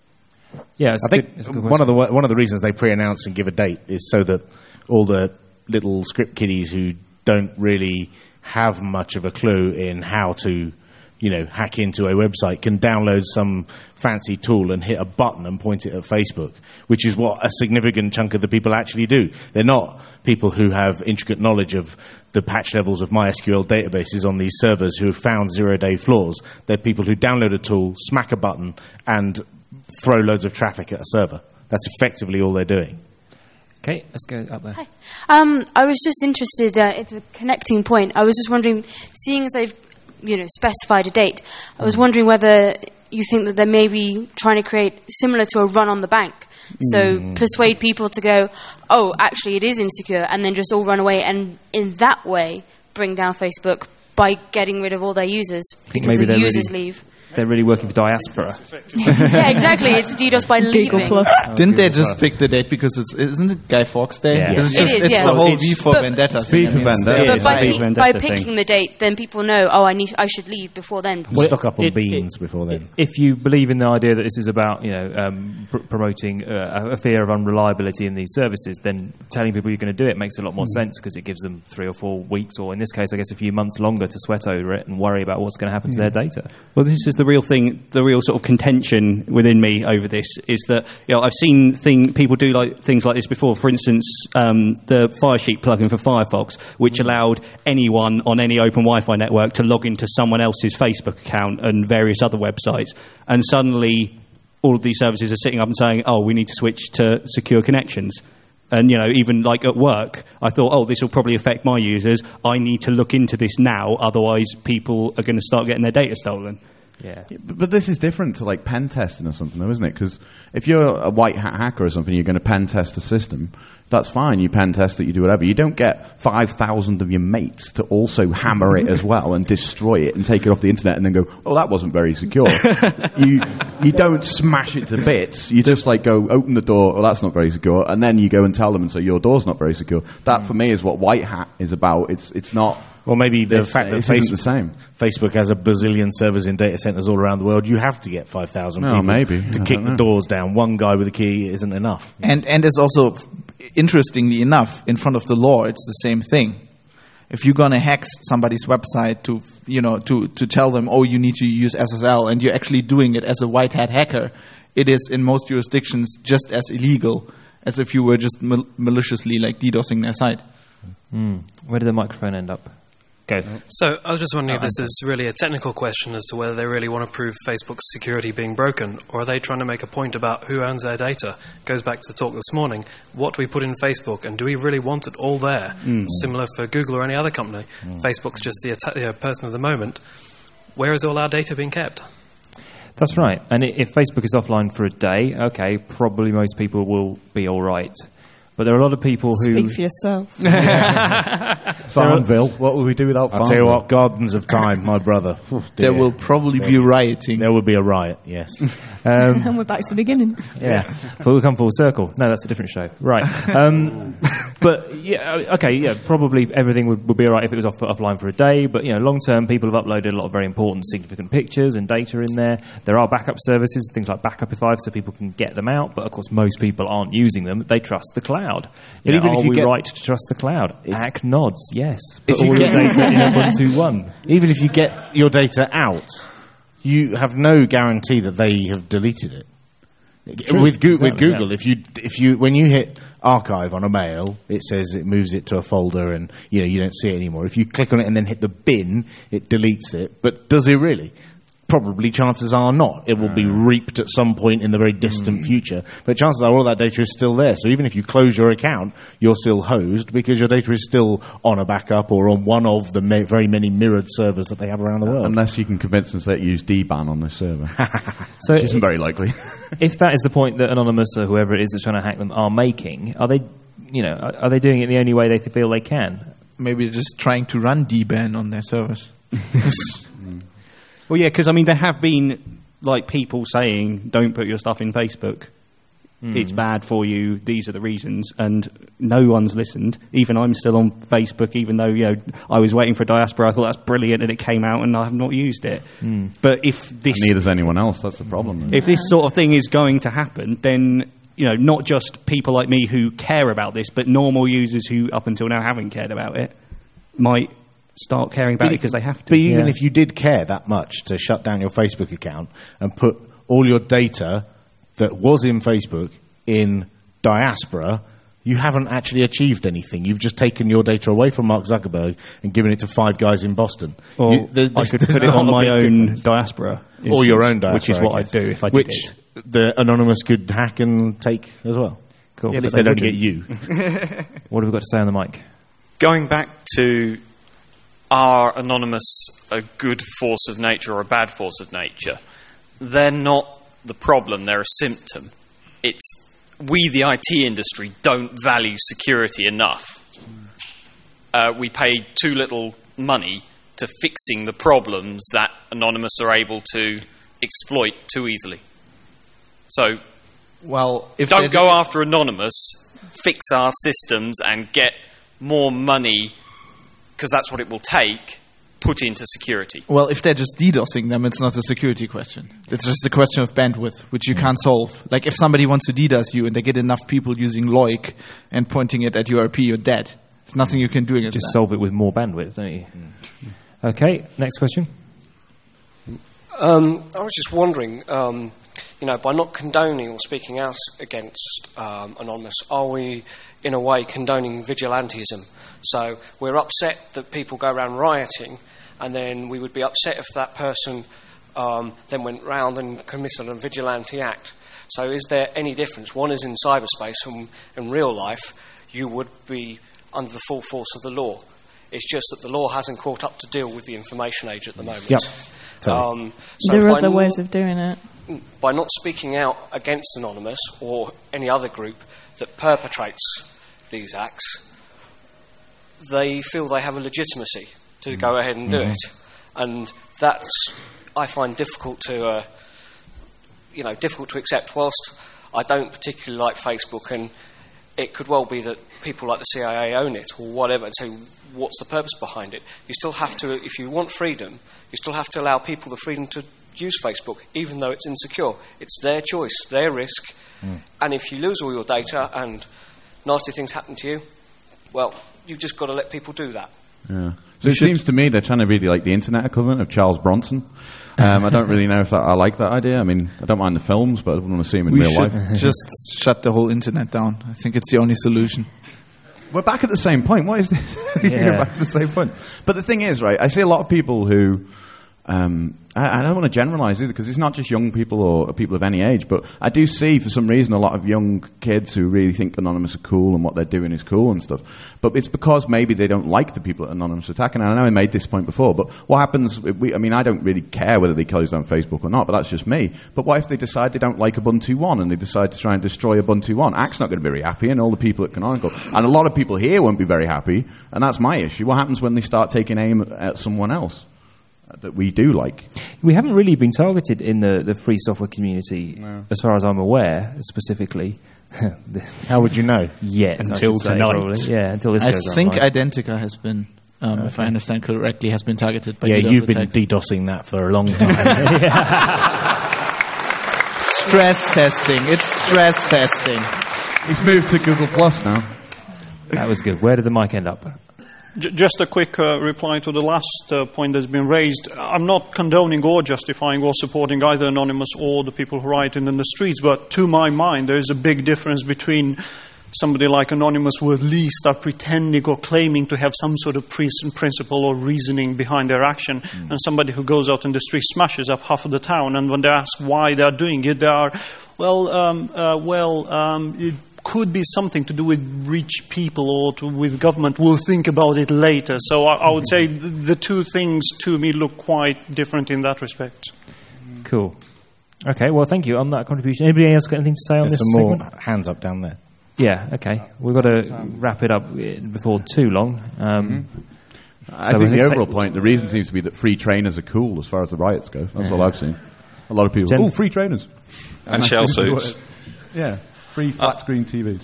Yeah, it's I think good, it's a good one of the one of the reasons they pre-announce and give a date is so that all the little script kiddies who don't really have much of a clue in how to, you know, hack into a website can download some fancy tool and hit a button and point it at Facebook, which is what a significant chunk of the people actually do. They're not people who have intricate knowledge of the patch levels of MySQL databases on these servers who have found zero-day flaws. They're people who download a tool, smack a button, and throw loads of traffic at a server. That's effectively all they're doing. Okay, let's go up there. Hi. Um, I was just interested, uh, it's a connecting point. I was just wondering, seeing as they've, you know, specified a date, I was wondering whether you think that they may be trying to create similar to a run on the bank. So Mm. persuade people to go, oh, actually it is insecure, and then just all run away, and in that way bring down Facebook by getting rid of all their users because maybe the they're users really- leave. They're really working for diaspora. Yeah, exactly. It's DDoS by leaving. Didn't they just pick the date because it's isn't it Guy Fawkes Day? Yeah. It's, It just, is, it's yeah. the whole It's- V for but- Vendetta. V thing. for I mean, it's- Vendetta. But It's by, a pe- V by Vendetta picking thing. the date, then people know, oh, I need, I should leave before then. Stock up on it- beans before then. If you believe in the idea that this is about, you know, um, pr- promoting uh, a fear of unreliability in these services, then telling people you're going to do it makes a lot more Mm. sense because it gives them three or four weeks, or in this case, I guess, a few months longer to sweat over it and worry about what's going to happen to their data. Well, this is the real thing, the real sort of contention within me over this is that, you know, I've seen thing, people do like things like this before. For instance, um, the Firesheet plugin for Firefox, which allowed anyone on any open Wi-Fi network to log into someone else's Facebook account and various other websites. And suddenly all of these services are sitting up and saying, oh, we need to switch to secure connections. And, you know, even like at work, I thought, oh, this will probably affect my users. I need to look into this now, otherwise people are going to start getting their data stolen. Yeah. Yeah, but, but this is different to like pen testing or something, though, isn't it? Because if you're a white hat hacker or something, you're going to pen test a system. That's fine. You pen test it, you do whatever. You don't get five thousand of your mates to also hammer it as well and destroy it and take it off the internet and then go, oh, that wasn't very secure. you you don't smash it to bits. You just like go, open the door, oh, that's not very secure. And then you go and tell them and say, your door's not very secure. That, mm. for me, is what white hat is about. It's it's not... Or maybe the It's, fact that it's Facebook, the same. Facebook has a bazillion servers in data centers all around the world. You have to get five thousand No, people maybe. to I kick don't the know. doors down. One guy with a key isn't enough. And and it's also, interestingly enough, in front of the law, it's the same thing. If you're gonna hack somebody's website to, you know, to, to tell them, oh, you need to use S S L, and you're actually doing it as a white hat hacker, it is in most jurisdictions just as illegal as if you were just mal- maliciously like DDoSing their site. Mm. Where did the microphone end up? Go. So I was just wondering if this is really a technical question as to whether they really want to prove Facebook's security being broken, or are they trying to make a point about who owns their data? Goes back to the talk this morning. What do we put in Facebook, and do we really want it all there? Mm. Similar for Google or any other company. Mm. Facebook's just the, atta- the person of the moment. Where is all our data being kept? That's right. And i- if Facebook is offline for a day, okay, probably most people will be all right. But there are a lot of people who... Speak for yourself. Farmville. What would we do without I'll Farmville? tell you what, Gardens of Time, my brother. Oof, There dear. will probably be rioting. There will be a riot, yes. Um, And we're back to the beginning. yeah, but we'll come full circle. No, that's a different show. Right. Um, but, yeah, okay, yeah, probably everything would, would be all right if it was off, offline for a day. But, you know, long term, people have uploaded a lot of very important, significant pictures and data in there. There are backup services, things like Backupify, so people can get them out. But, of course, most people aren't using them. They trust the cloud. You But know, even if are you we get- right to trust the cloud? A C nods, yes. If Put you all your get- data in Ubuntu one. Even if you get your data out, you have no guarantee that they have deleted it. True, with, Go- with exactly, Google, yeah. if you if you when you hit archive on a mail, it says it moves it to a folder, and you know you don't see it anymore. If you click on it and then hit the bin, it deletes it. But does it really? Probably, chances are not. It will be reaped at some point in the very distant future. But chances are all that data is still there. So even if you close your account, you're still hosed because your data is still on a backup or on one of the ma- very many mirrored servers that they have around the world. Unless you can convince them to use D ban on this server. So Which isn't very likely. If that is the point that Anonymous or whoever it is that's trying to hack them are making, are they, you know, are, are they doing it the only way they feel they can? Maybe they're just trying to run D ban on their servers. Well, yeah, because I mean, there have been like people saying, "Don't put your stuff in Facebook. Mm. It's bad for you. These are the reasons." And no one's listened. Even I'm still on Facebook, even though you know I was waiting for Diaspora. I thought that's brilliant, and it came out, and I have not used it. Mm. But if this, Neither does anyone else. That's the problem. Then. if this sort of thing is going to happen, then you know, not just people like me who care about this, but normal users who up until now haven't cared about it might start caring about But it because they have to. But even Yeah. if you did care that much to shut down your Facebook account and put all your data that was in Facebook in Diaspora, you haven't actually achieved anything. You've just taken your data away from Mark Zuckerberg and given it to five guys in Boston. Or You- there- I there's- could there's put it not on a my big own difference. Diaspora. Or your instance, own Diaspora, which is what I I'd guess. do if I did Which it. the Anonymous could hack and take as well. Cool. At But least they they don't get wouldn't. you. What have we got to say on the mic? Going back to are Anonymous a good force of nature or a bad force of nature? They're not the problem, they're a symptom. It's we, the I T industry, don't value security enough. Uh, we pay too little money to fixing the problems that Anonymous are able to exploit too easily. So, well, if don't they go do- after Anonymous, fix our systems and get more money, because that's what it will take, put into security. Well, if they're just DDoSing them, it's not a security question. It's just a question of bandwidth, which you can't solve. Like, if somebody wants to DDoS you and they get enough people using Loic and pointing it at your I P, you're dead. There's nothing you can do against Just that. solve it with more bandwidth, don't you? Okay, next question. Um, I was just wondering, um, you know, by not condoning or speaking out against um, Anonymous, are we, in a way, condoning vigilantism? So we're upset that people go around rioting, and then we would be upset if that person um, then went round and committed a vigilante act. So is there any difference? One is in cyberspace, and in real life, you would be under the full force of the law. It's just that the law hasn't caught up to deal with the information age at the moment. Yep. Totally. Um, so there are by other not- ways of doing it. By not speaking out against Anonymous or any other group that perpetrates these acts, they feel they have a legitimacy to Mm. go ahead and do Mhm. it, and that's I find difficult to, uh, you know, difficult to accept. Whilst I don't particularly like Facebook, and it could well be that people like the C I A own it or whatever, and say, what's the purpose behind it? You still have to, if you want freedom, you still have to allow people the freedom to use Facebook, even though it's insecure. It's their choice, their risk, Mm. and if you lose all your data and nasty things happen to you, well, you've just got to let people do that. Yeah. So it seems to me they're trying to be like the internet equivalent of Charles Bronson. Um, I don't really know if that, I like that idea. I mean, I don't mind the films, but I wouldn't want to see him in We real should life. just shut the whole internet down. I think it's the only solution. We're back at the same point. What is this? We're Yeah. back to the same point. But the thing is, right, I see a lot of people who... Um, I, I don't want to generalise either, because it's not just young people or people of any age, but I do see, for some reason, a lot of young kids who really think Anonymous are cool and what they're doing is cool and stuff. But it's because maybe they don't like the people that Anonymous are attacking. And I know I made this point before, but what happens... If we, I mean, I don't really care whether they close down Facebook or not, but that's just me. But what if they decide they don't like Ubuntu One and they decide to try and destroy Ubuntu One? Act's not going to be very happy, and all the people at Canonical. And a lot of people here won't be very happy, and that's my issue. What happens when they start taking aim at someone else that we do like? We haven't really been targeted in the, the free software community, as far as I'm aware, specifically. How would you know? Yet, Until I should say, tonight. probably. Yeah, until this I goes think online. Identica has been, um, if I Okay. understand correctly, has been targeted by Yeah, DDoS you've been attacks. DDoSing that for a long time. Stress testing. It's stress testing. He's moved to Google Plus now. That was good. Where did the mic end up? J- just a quick uh, reply to the last uh, point that's been raised. I'm not condoning or justifying or supporting either Anonymous or the people who write it in the streets, but to my mind there is a big difference between somebody like Anonymous who at least are pretending or claiming to have some sort of pre- principle or reasoning behind their action, mm. and somebody who goes out in the street smashes up half of the town, and when they're asked why they're doing it, they are, well, um, uh, well, um, it could be something to do with rich people or to, with government. We'll think about it later. So I, I would say th- the two things to me look quite different in that respect. Cool. Okay, well, thank you on that contribution. Anybody else got anything to say on There's this some more segment? hands up down there. Yeah, okay. We've got to wrap it up before too long. Um, mm-hmm. I so think the take- overall point, the reason seems to be that free trainers are cool as far as the riots go. That's Yeah. all I've seen. A lot of people, Gen- oh, free trainers. And shell suits. Yeah, free flat screen T Vs.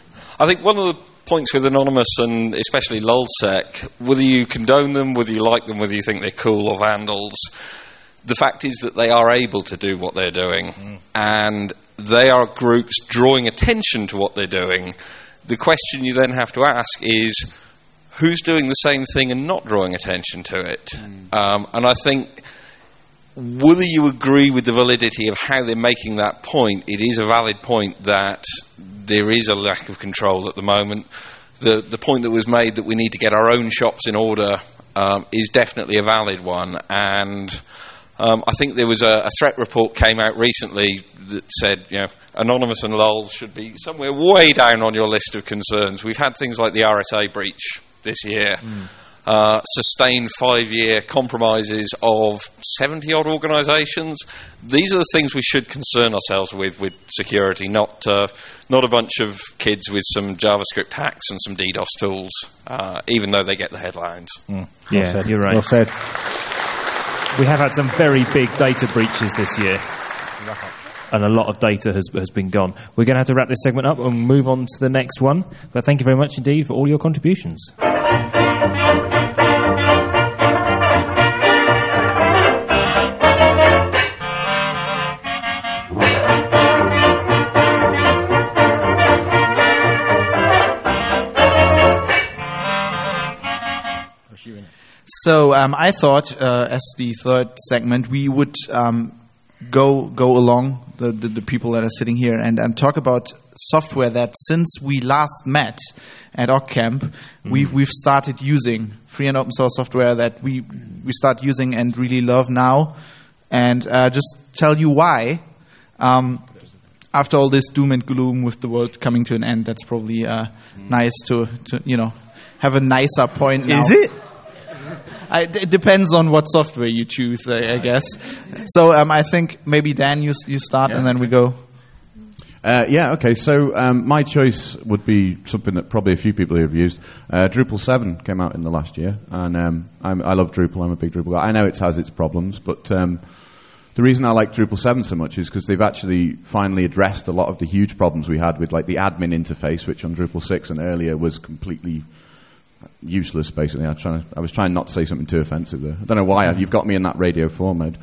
I think one of the points with Anonymous and especially LulzSec, whether you condone them, whether you like them, whether you think they're cool or vandals, the fact is that they are able to do what they're doing, mm. and they are groups drawing attention to what they're doing. The question you then have to ask is, who's doing the same thing and not drawing attention to it? Mm. Um, and I think whether you agree with the validity of how they're making that point, it is a valid point that there is a lack of control at the moment. The the point that was made that we need to get our own shops in order um, is definitely a valid one. And um, I think there was a, a threat report came out recently that said, you know, Anonymous and Lulz should be somewhere way down on your list of concerns. We've had things like the R S A breach this year. Mm. Uh, sustained five-year compromises of seventy-odd organisations. These are the things we should concern ourselves with, with security, not uh, not a bunch of kids with some JavaScript hacks and some DDoS tools, uh, even though they get the headlines. Mm. Yeah, well you're right. Well said. We have had some very big data breaches this year, and a lot of data has, has been gone. We're going to have to wrap this segment up and move on to the next one. But thank you very much indeed for all your contributions. So um, I thought, uh, as the third segment, we would um, go go along the, the, the people that are sitting here and, and talk about software that since we last met at OggCamp, mm-hmm. we've we've started using free and open source software that we we start using and really love now, and uh, just tell you why. Um, after all this doom and gloom with the world coming to an end, that's probably uh, mm. nice to, to you know have a nicer point now. Is it? I, it depends on what software you choose, I, I guess. So um, I think maybe Dan, you you start, yeah. and then we go. Uh, yeah, okay, so um, my choice would be something that probably a few people here have used. Uh, Drupal seven came out in the last year, and um, I'm, I love Drupal. I'm a big Drupal guy. I know it has its problems, but um, the reason I like Drupal seven so much is because they've actually finally addressed a lot of the huge problems we had with like the admin interface, which on Drupal six and earlier was completely useless, basically. I was, trying to, I was trying not to say something too offensive there. I don't know why. You've got me in that radio four mode.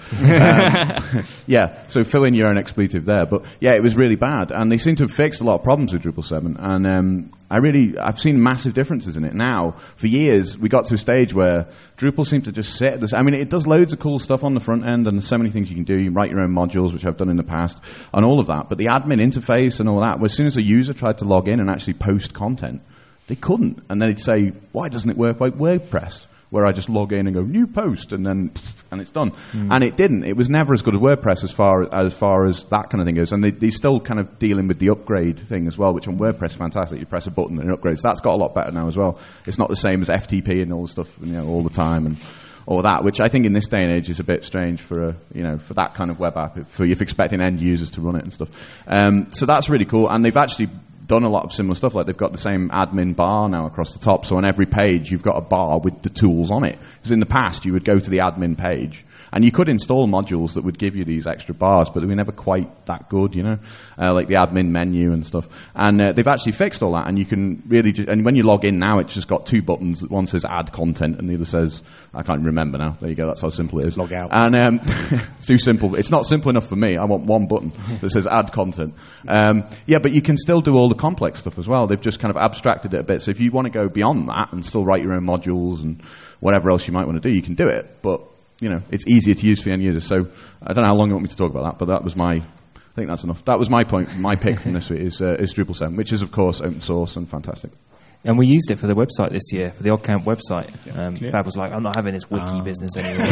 Um, yeah, so fill in your own expletive there. But yeah, it was really bad. And they seem to have fixed a lot of problems with Drupal seven. And um, I really, I've seen massive differences in it. Now, for years, we got to a stage where Drupal seemed to just sit. This, I mean, it does loads of cool stuff on the front end, and there's so many things you can do. You can write your own modules, which I've done in the past, and all of that. But the admin interface and all that, well, as soon as a user tried to log in and actually post content, they couldn't. And then they'd say, why doesn't it work like WordPress, where I just log in and go, new post, and then, and it's done. Mm. And it didn't. It was never as good as WordPress as far as far as that kind of thing goes. And they, they're still kind of dealing with the upgrade thing as well, which on WordPress is fantastic. You press a button and it upgrades. That's got a lot better now as well. It's not the same as F T P and all the stuff, you know, all the time and all that, which I think in this day and age is a bit strange for a, you know, for that kind of web app, for if expecting end users to run it and stuff. Um, so that's really cool. And they've actually done a lot of similar stuff. Like they've got the same admin bar now across the top, so on every page you've got a bar with the tools on it. Because in the past you would go to the admin page and you could install modules that would give you these extra bars, but they were never quite that good, you know, uh, like the admin menu and stuff. And uh, they've actually fixed all that, and you can really ju- and when you log in now, it's just got two buttons. One says add content and the other says, I can't remember now, there you go, that's how simple it is. Log out. And um, it's too simple. It's not simple enough for me. I want one button that says add content. Um, yeah, but you can still do all the complex stuff as well. They've just kind of abstracted it a bit, so if you want to go beyond that and still write your own modules and whatever else you might want to do, you can do it, but you know, it's easier to use for the end user. So I don't know how long you want me to talk about that, but that was my, I think that's enough. That was my point, my pick from this week is, uh, is Drupal seven, which is of course open source and fantastic. And we used it for the website this year, for the OggCamp website. Um, yeah. Fab was like, I'm not having this wiki oh. business anymore.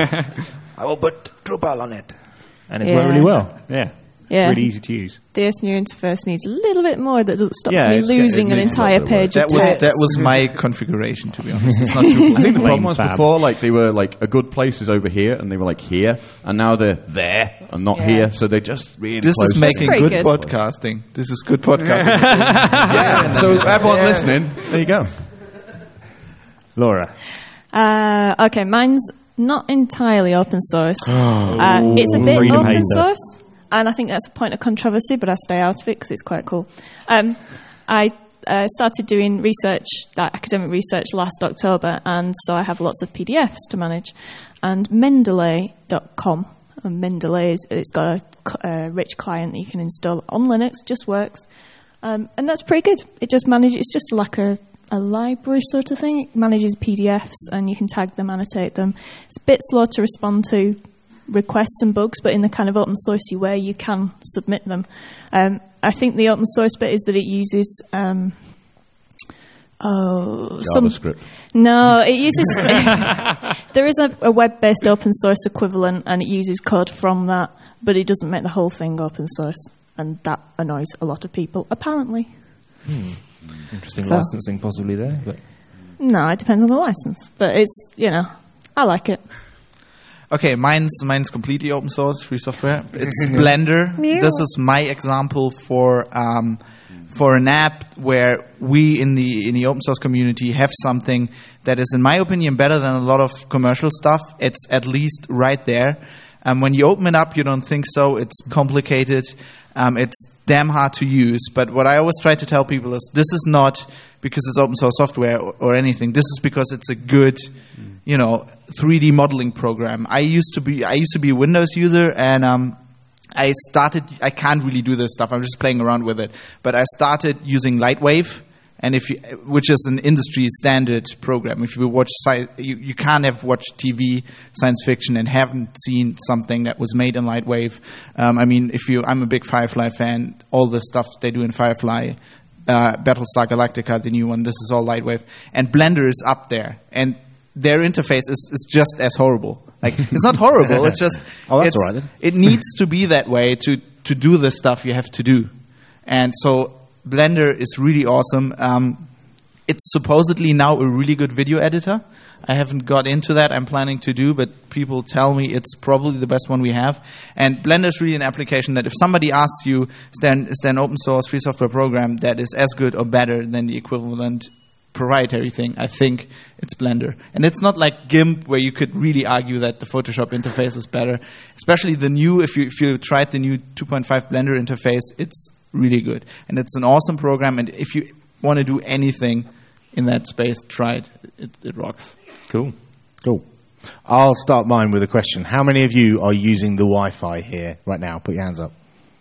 I will put Drupal on it. And it's yeah. worked really well. Yeah. Yeah. Really easy to use. The S N U interface needs a little bit more that doesn't stop yeah, me losing an entire page that of was, text. That was my configuration, to be honest. It's not Drupal. I think the problem was before, like, they were, like, a good place is over here, and they were, like, here, and now they're there and not yeah. here, so they just really This close. is making good, good podcasting. This is good podcasting. yeah, so everyone yeah. listening, there you go. Laura. Uh, okay, mine's not entirely open source. Oh. Uh, it's a bit Freedom open hater. source. And I think that's a point of controversy, but I stay out of it because it's quite cool. Um, I uh, started doing research, uh, academic research, last October, and so I have lots of P D Fs to manage. And Mendeley dot com, and Mendeley, is, it's got a, a rich client that you can install on Linux, just works. Um, and that's pretty good. It just manages, it's just like a, a library sort of thing. It manages P D Fs, and you can tag them, annotate them. It's a bit slow to respond to requests and bugs, but in the kind of open sourcey way you can submit them. Um, I think the open source bit is that it uses um, oh JavaScript. Some, no, it uses there is a, a web-based open source equivalent, and it uses code from that, but it doesn't make the whole thing open source, and that annoys a lot of people apparently. Hmm. Interesting so, licensing possibly there, but no, it depends on the license, but it's, you know, I like it. Okay, mine's mine's completely open source, free software. It's Blender. Yeah. This is my example for um, for an app where we in the in the open source community have something that is, in my opinion, better than a lot of commercial stuff. It's at least right there. Um, when you open it up, you don't think so. It's complicated. Um, it's damn hard to use. But what I always try to tell people is this is not because it's open source software or, or anything. This is because it's a good, you know, three D modeling program. I used to be I used to be a Windows user, and um, I started. I can't really do this stuff. I'm just playing around with it. But I started using Lightwave, and if you, which is an industry standard program. If you watch, sci- you you can't have watched T V science fiction and haven't seen something that was made in Lightwave. Um, I mean, if you, I'm a big Firefly fan. All the stuff they do in Firefly. Uh, Battlestar Galactica, the new one, this is all Lightwave. And Blender is up there. And their interface is, is just as horrible. Like, it's not horrible, it's just... oh, that's it's, all right then. It needs to be that way to, to do the stuff you have to do. And so, Blender is really awesome. Um, it's supposedly now a really good video editor. I haven't got into that. I'm planning to do, but people tell me it's probably the best one we have. And Blender is really an application that if somebody asks you, is there an, is there an open source free software program that is as good or better than the equivalent proprietary thing, I think it's Blender. And it's not like GIMP where you could really argue that the Photoshop interface is better. Especially the new, if you if you tried the new two point five Blender interface, it's really good. And it's an awesome program, and if you want to do anything in that space, try it. It, it rocks. Cool. Cool. I'll start mine with a question. How many of you are using the Wi-Fi here right now? Put your hands up.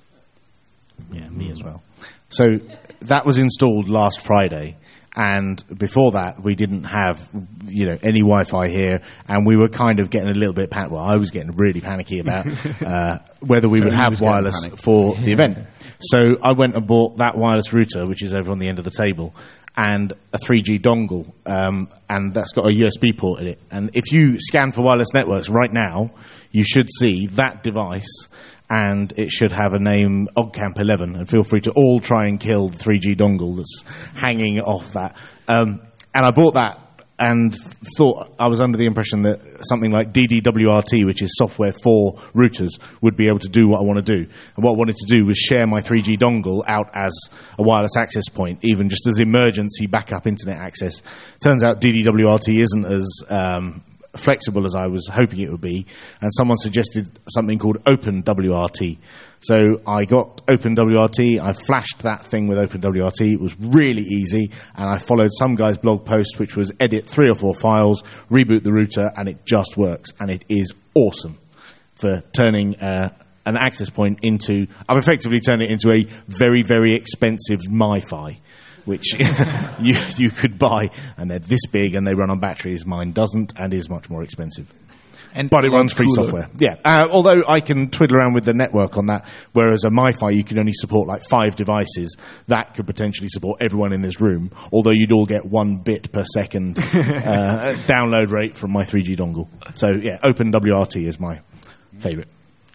Yeah, me as well. So that was installed last Friday. And before that, we didn't have, you know, any Wi-Fi here, and we were kind of getting a little bit pan- well, I was getting really panicky about uh, whether we would have wireless for the event. So I went and bought that wireless router, which is over on the end of the table, and a three G dongle, um, and that's got a U S B port in it. And if you scan for wireless networks right now, you should see that device, and it should have a name, OggCamp eleven, and feel free to all try and kill the three G dongle that's hanging off that. Um, and I bought that and thought I was under the impression that something like D D W R T, which is software for routers, would be able to do what I want to do. And what I wanted to do was share my three G dongle out as a wireless access point, even just as emergency backup internet access. Turns out D D W R T isn't as Um, flexible as I was hoping it would be, and someone suggested something called OpenWRT. So I got OpenWRT, I flashed that thing with OpenWRT, it was really easy, and I followed some guy's blog post, which was edit three or four files, reboot the router, and it just works, and it is awesome for turning uh, an access point into, I've effectively turned it into a very, very expensive MiFi, which you you could buy, and they're this big and they run on batteries. Mine doesn't and is much more expensive. And but it runs free cooler. software. Yeah, uh, although I can twiddle around with the network on that, whereas a MiFi you can only support like five devices. That could potentially support everyone in this room, although you'd all get one bit per second uh, download rate from my three G dongle. So yeah, OpenWRT is my favourite.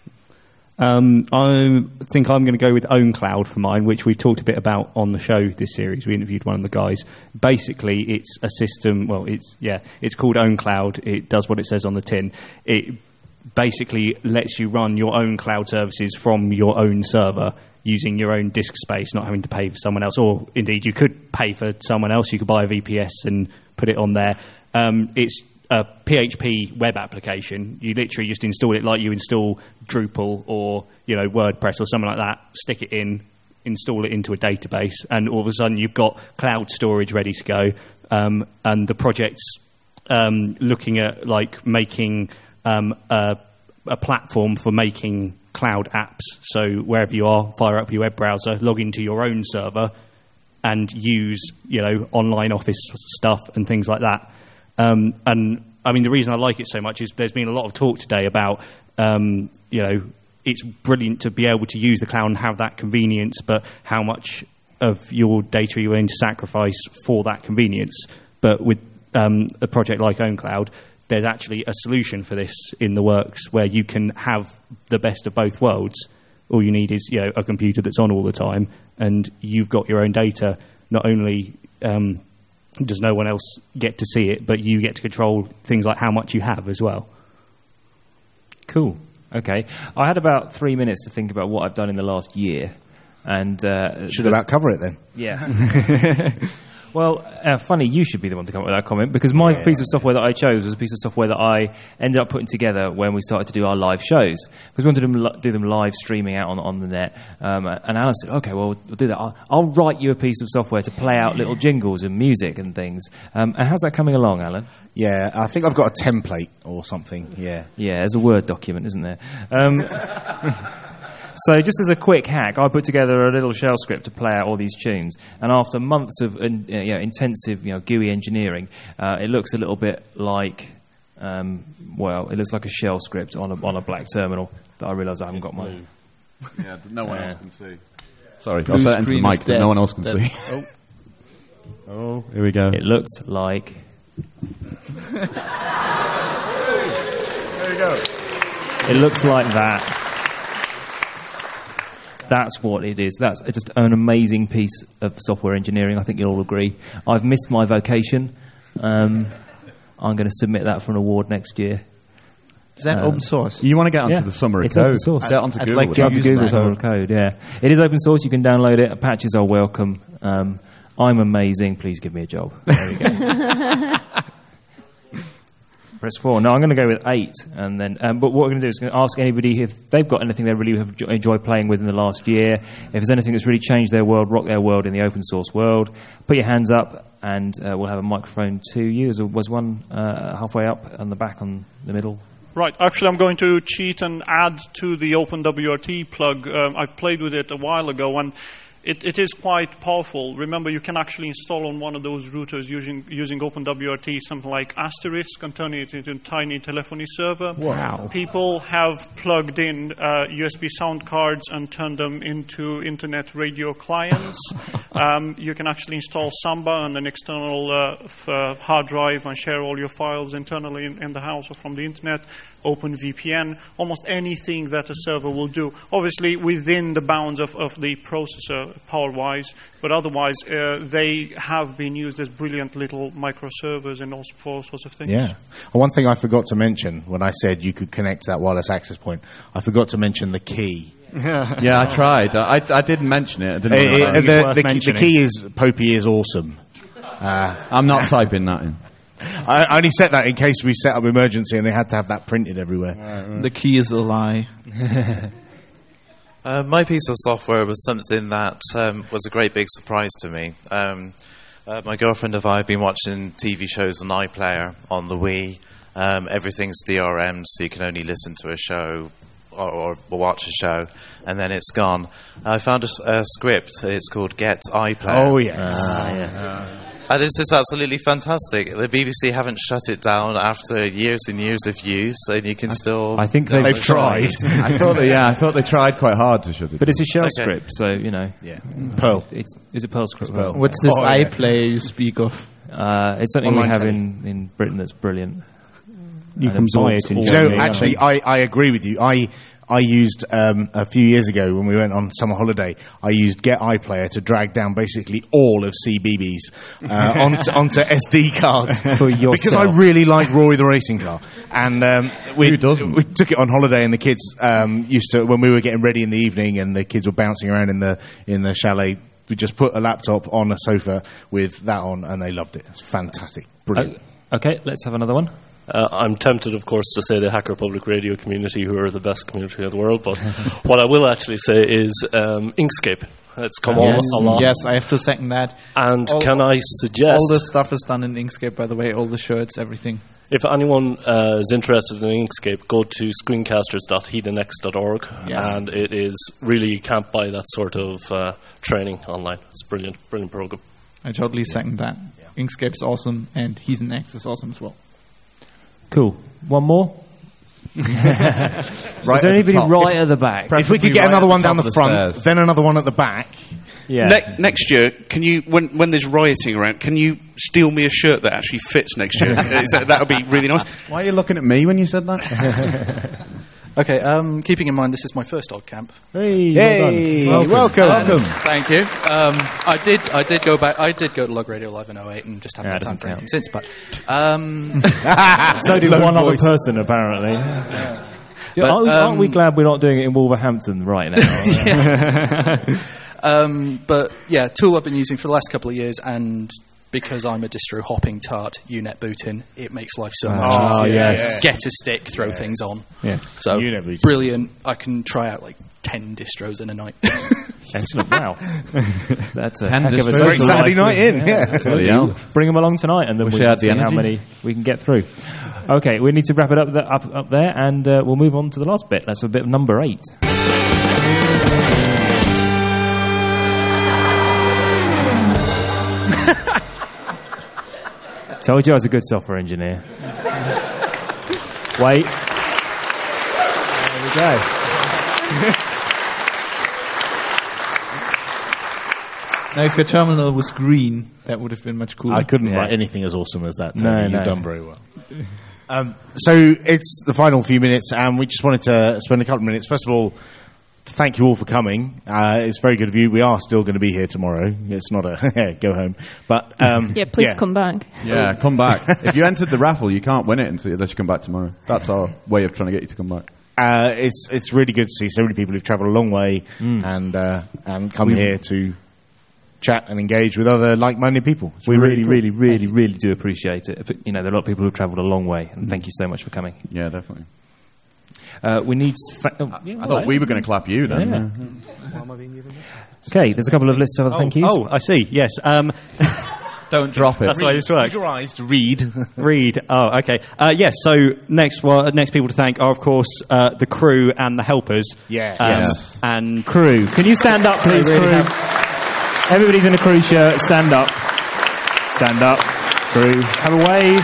Um, I think I'm going to go with OwnCloud for mine, which we've talked a bit about on the show this series. We interviewed one of the guys. Basically, it's a system. Well, it's yeah, it's called OwnCloud. It does what it says on the tin. It basically lets you run your own cloud services from your own server using your own disk space, not having to pay for someone else. Or indeed, you could pay for someone else. You could buy a V P S and put it on there. Um, it's a P H P web application. You literally just install it like you install Drupal or, you know, WordPress or something like that, stick it in, install it into a database, and all of a sudden you've got cloud storage ready to go. Um, and the project's um, looking at like making um, a, a platform for making cloud apps. So wherever you are, fire up your web browser, log into your own server, and use, you know, online office stuff and things like that. Um, and I mean, the reason I like it so much is there's been a lot of talk today about, um, you know, it's brilliant to be able to use the cloud and have that convenience, but how much of your data are you willing to sacrifice for that convenience? But with um, a project like OwnCloud, there's actually a solution for this in the works where you can have the best of both worlds. All you need is, you know, a computer that's on all the time, and you've got your own data. Not only um, does no one else get to see it, but you get to control things like how much you have as well. Cool. Okay. I had about three minutes to think about what I've done in the last year. And uh, Should about cover it then. Yeah. Well, uh, funny, you should be the one to come up with that comment, because my yeah. piece of software that I chose was a piece of software that I ended up putting together when we started to do our live shows, because we wanted to do them live streaming out on, on the net. Um, and Alan said, okay, well, we'll do that. I'll, I'll write you a piece of software to play out little jingles and music and things. Um, and how's that coming along, Alan? Yeah, I think I've got a template or something, yeah. Yeah, there's a Word document, isn't there? Um, So just as a quick hack, I put together a little shell script to play out all these tunes. And after months of uh, you know, intensive you know, G U I engineering, uh, it looks a little bit like, um, well, it looks like a shell script on a, on a black terminal that I realise I haven't got my... Yeah, no one uh, else can see. Sorry, I'll say that into the mic that no one else can dead. see. Oh. Oh, here we go. It looks like... There you go. It looks like that. That's what it is. That's just an amazing piece of software engineering. I think you'll all agree. I've missed my vocation. Um, I'm going to submit that for an award next year. Is that Um, open source? You want to get onto Yeah, the summary it's code. open source. Get onto I'd Google. like to with use that. Google summary code. Yeah, it is open source. You can download it. Patches are welcome. Um, I'm amazing. Please give me a job. There we go. Press four. No, I'm going to go with eight, and then. Um, but what we're going to do is going to ask anybody if they've got anything they really have jo- enjoyed playing with in the last year. If there's anything that's really changed their world, rocked their world in the open source world, put your hands up, and uh, we'll have a microphone to you. There was one uh, halfway up on the back, on the middle. Right. Actually, I'm going to cheat and add to the OpenWRT plug. Um, I've played with it a while ago, and it, it is quite powerful. Remember, you can actually install on one of those routers using using OpenWRT something like Asterisk and turn it into a tiny telephony server. Wow. People have plugged in uh, U S B sound cards and turned them into internet radio clients. um, you can actually install Samba on an external uh, f- uh, hard drive and share all your files internally in, in the house or from the internet. OpenVPN, almost anything that a server will do. Obviously, within the bounds of, of the processor, power-wise, but otherwise, uh, they have been used as brilliant little microservers and all, for all sorts of things. Yeah. And one thing I forgot to mention when I said you could connect to that wireless access point, I forgot to mention the key. Yeah, I tried. I, I didn't mention it. I didn't Uh, know uh, that. the, the, key, the key is Popey is awesome. Uh, I'm not typing that in. I I only set that in case we set up emergency and they had to have that printed everywhere. The key is a lie. Uh, my piece of software was something that um, was a great big surprise to me. Um, uh, my girlfriend and I have been watching T V shows on iPlayer on the Wii. Um, everything's D R M, so you can only listen to a show or, or watch a show, and then it's gone. I found a, s- a script. It's called Get iPlayer. Oh, yes. Ah, yes. And this is absolutely fantastic. The B B C haven't shut it down after years and years of use, and you can still... I think they've, they've tried. I thought they, yeah, I thought they tried quite hard to shut it. But it's a shell Okay. script, so you know. Yeah. Perl. It's is it Perl script? Perl. What's this Oh, yeah. iPlayer you speak of? Uh, it's something Online we have telly. in, in Britain that's brilliant. You And can buy absorbs it in all You Germany. know, the- actually, I, I agree with you. I I used um, a few years ago when we went on summer holiday. I used Get iPlayer to drag down basically all of C B B's uh, onto, onto S D cards For yourself. because I really like Rory the racing car, and um, we Who doesn't? we took it on holiday, and the kids um, used to when we were getting ready in the evening, and the kids were bouncing around in the in the chalet. We just put a laptop on a sofa with that on, and they loved it. It's fantastic, brilliant. Uh, okay, let's have another one. Uh, I'm tempted, of course, to say the Hacker Public Radio community, who are the best community in the world, but what I will actually say is um, Inkscape. It's come yes. on a lot. Yes, I have to second that. And All- can I suggest... All the stuff is done in Inkscape, by the way, all the shirts, everything. If anyone uh, is interested in Inkscape, go to screencasters dot hedonex dot org, Yes. and it is really, you can't buy that sort of uh, training online. It's brilliant, brilliant program. I totally second that. Inkscape's awesome, and Heathen X is awesome as well. Cool. One more. Right Is at there the anybody top. right at the back? If we could Preferably get right another at one the down top the of the front, stairs. then another one at the back. Yeah. Ne- next year, can you when when there's rioting around, can you steal me a shirt that actually fits next year? Is that that would be really nice. Why are you looking at me when you said that? Okay, um, keeping in mind this is my first odd camp. Hey, Hey, well done. welcome. welcome. Thank you. Um, I did. I did go back. I did go to Log Radio Live in oh eight and just haven't Yeah, had it time doesn't for anything count. since. But um, So did Low one voice. other person, apparently. Yeah, But, aren't, we, aren't we um, glad we're not doing it in Wolverhampton right now? um, but yeah, tool I've been using for the last couple of years, and because I'm a distro hopping tart, U net booting, it makes life so much Oh, easier. yes. Get a stick, throw things on. Yeah. So U net booting. brilliant. I can try out like ten distros in a night. Excellent. Wow. That's a Ten heck of a distros. social Great Saturday life. night in, yeah. Absolutely. Bloody hell. Bring them along tonight, and then Wish we I can had the see how energy. many we can get through. Okay, we need to wrap it up, the, up, up there, and uh, we'll move on to the last bit. That's a bit of number eight. Told you I was a good software engineer. Wait. There we go. Now, if your terminal was green, that would have been much cooler. I couldn't Yeah. write anything as awesome as that. No, Tony. no. You've done very well. Um, so it's the final few minutes, and we just wanted to spend a couple of minutes. First of all, thank you all for coming. Uh, it's very good of you. We are still going to be here tomorrow. It's not a go home, but um, yeah, please come back. Yeah, come back. If you entered the raffle, you can't win it unless you come back tomorrow. That's our way of trying to get you to come back. Uh, it's it's really good to see so many people who've travelled a long way Mm. and uh, and come We- here to chat and engage with other like-minded people. It's We really, cool. really, really, really do appreciate it. But, you know, there are a lot of people who've travelled a long way, and thank you so much for coming. Yeah, definitely. Uh, we need. To fa- oh, yeah, I all thought right. we were going to clap you then. Yeah. Okay, there's a couple of lists of other Oh, thank yous. oh, I see. Yes. Um, Don't drop it. That's the way this works. Use your eyes to read. Read. Oh, okay. Uh, yes. So next, well, next people to thank are, of course, uh, the crew and the helpers. Yeah. Um, Yes. And Crew, can you stand up, please, They really crew? Everybody's in a crew shirt. Stand up. Stand up. Crew, have a wave.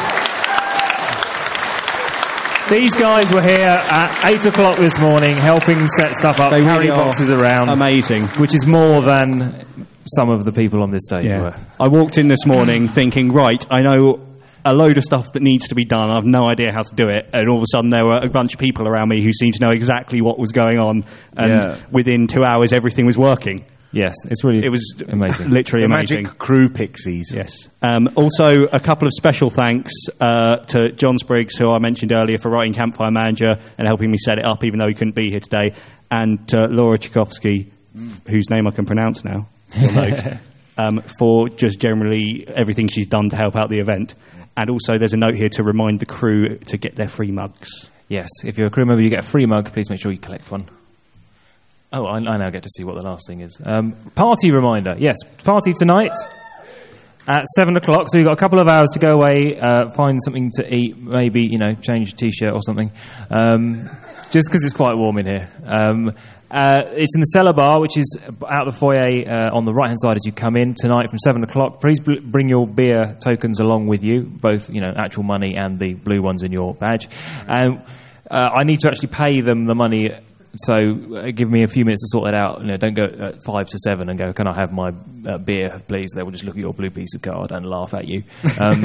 These guys were here at eight o'clock this morning, helping set stuff up, They carry really are boxes around, amazing. which is more than some of the people on this stage Yeah. were. I walked in this morning thinking, right, I know a load of stuff that needs to be done. I've no idea how to do it. And all of a sudden there were a bunch of people around me who seemed to know exactly what was going on. And Yeah. within two hours, everything was working. Yes, it's really It was amazing. literally The amazing. magic crew pixies. Yes. Um, also, a couple of special thanks uh, to John Spriggs, who I mentioned earlier, for writing Campfire Manager and helping me set it up, even though he couldn't be here today, and to Laura Tchaikovsky, whose name I can pronounce now, you'll note, um, for just generally everything she's done to help out the event. And also, there's a note here to remind the crew to get their free mugs. Yes, if you're a crew member, you get a free mug. Please make sure you collect one. Oh, I, I now get to see what the last thing is. Um, party reminder. Yes, party tonight at seven o'clock. So you've got a couple of hours to go away, uh, find something to eat, maybe, you know, change your T-shirt or something. Um, just because it's quite warm in here. Um, uh, it's in the Cellar Bar, which is out the foyer uh, on the right-hand side as you come in tonight from seven o'clock. Please bl- bring your beer tokens along with you, both, you know, actual money and the blue ones in your badge. And uh, I need to actually pay them the money. So uh, give me a few minutes to sort that out. You know, don't go at five to seven and go, can I have my uh, beer, please? They will just look at your blue piece of card and laugh at you. Um,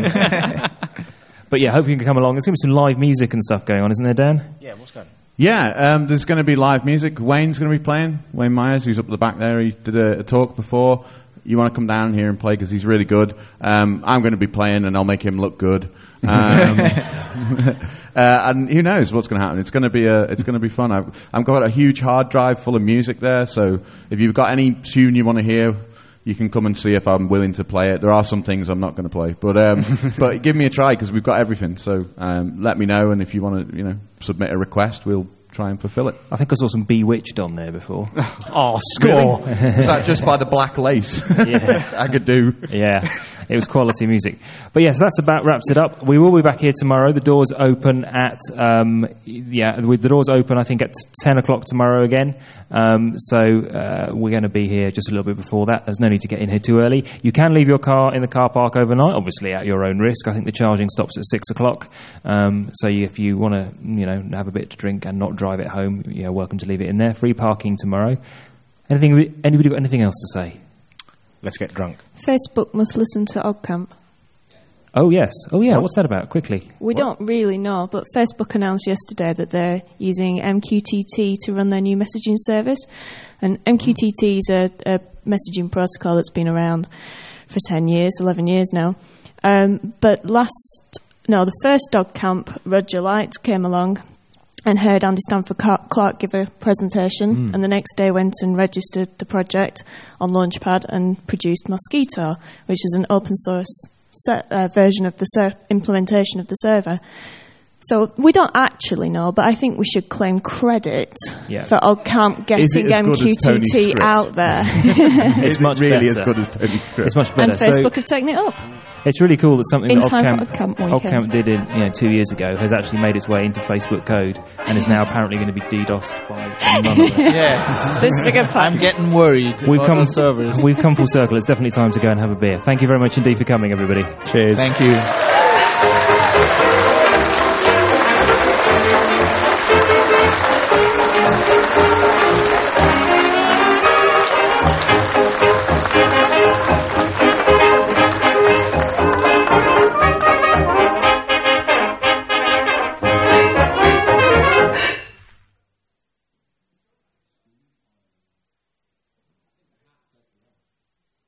but yeah, hope you can come along. There's going to be some live music and stuff going on, isn't there, Dan? Yeah, what's going on? Yeah, um, there's going to be live music. Wayne's going to be playing. Wayne Myers, who's up at the back there. He did a, a talk before. You want to come down here and play because he's really good. Um, I'm going to be playing and I'll make him look good. Um, uh, and who knows what's going to happen? It's going to be a, it's going to be fun. I've, I've got a huge hard drive full of music there. So if you've got any tune you want to hear, you can come and see if I'm willing to play it. There are some things I'm not going to play, but um, but give me a try because we've got everything. So um, let me know, and if you want to, you know, submit a request, we'll try and fulfill it. I think I saw some Bewitched on there before. Oh, score! Really? Was that just by the black lace? Yeah. I could do. Yeah, it was quality music. But yes, that's about wraps it up. We will be back here tomorrow. The doors open at um, yeah, with the doors open I think at ten o'clock tomorrow again. Um, so uh, we're going to be here just a little bit before that. There's no need to get in here too early. You can leave your car in the car park overnight, obviously at your own risk. I think the charging stops at six o'clock. Um, so if you want to, you know, have a bit to drink and not drive it home, you're welcome to leave it in there. Free parking tomorrow. Anything? Anybody got anything else to say? Let's get drunk. Facebook must listen to OggCamp. Oh, yes. Oh, yeah. What's that about? Quickly. We don't really know, but Facebook announced yesterday that they're using M Q T T to run their new messaging service. And M Q T T is a, a messaging protocol that's been around for ten years, eleven years now. Um, but last, no, the first OggCamp, Roger Light came along and heard Andy Stanford Clark give a presentation, Mm. and the next day went and registered the project on Launchpad and produced Mosquito, which is an open source Ser- uh, version of the ser- implementation of the server. So we don't actually know, but I think we should claim credit Yeah. for OggCamp Is it getting as good as Tony's M Q T T script? out there. It's Is it much really better. as good as Tony's script. It's much better. And Facebook So have taken it up. it's really cool that something In that time for OggCamp, OggCamp weekend. OggCamp did in, you know, two years ago has actually made its way into Facebook code and is now apparently going to be DDoSed by none of us. Yeah. This is a good part. I'm getting worried We've about come, our servers. we've come full circle. It's definitely time to go and have a beer. Thank you very much indeed for coming, everybody. Cheers. Thank you.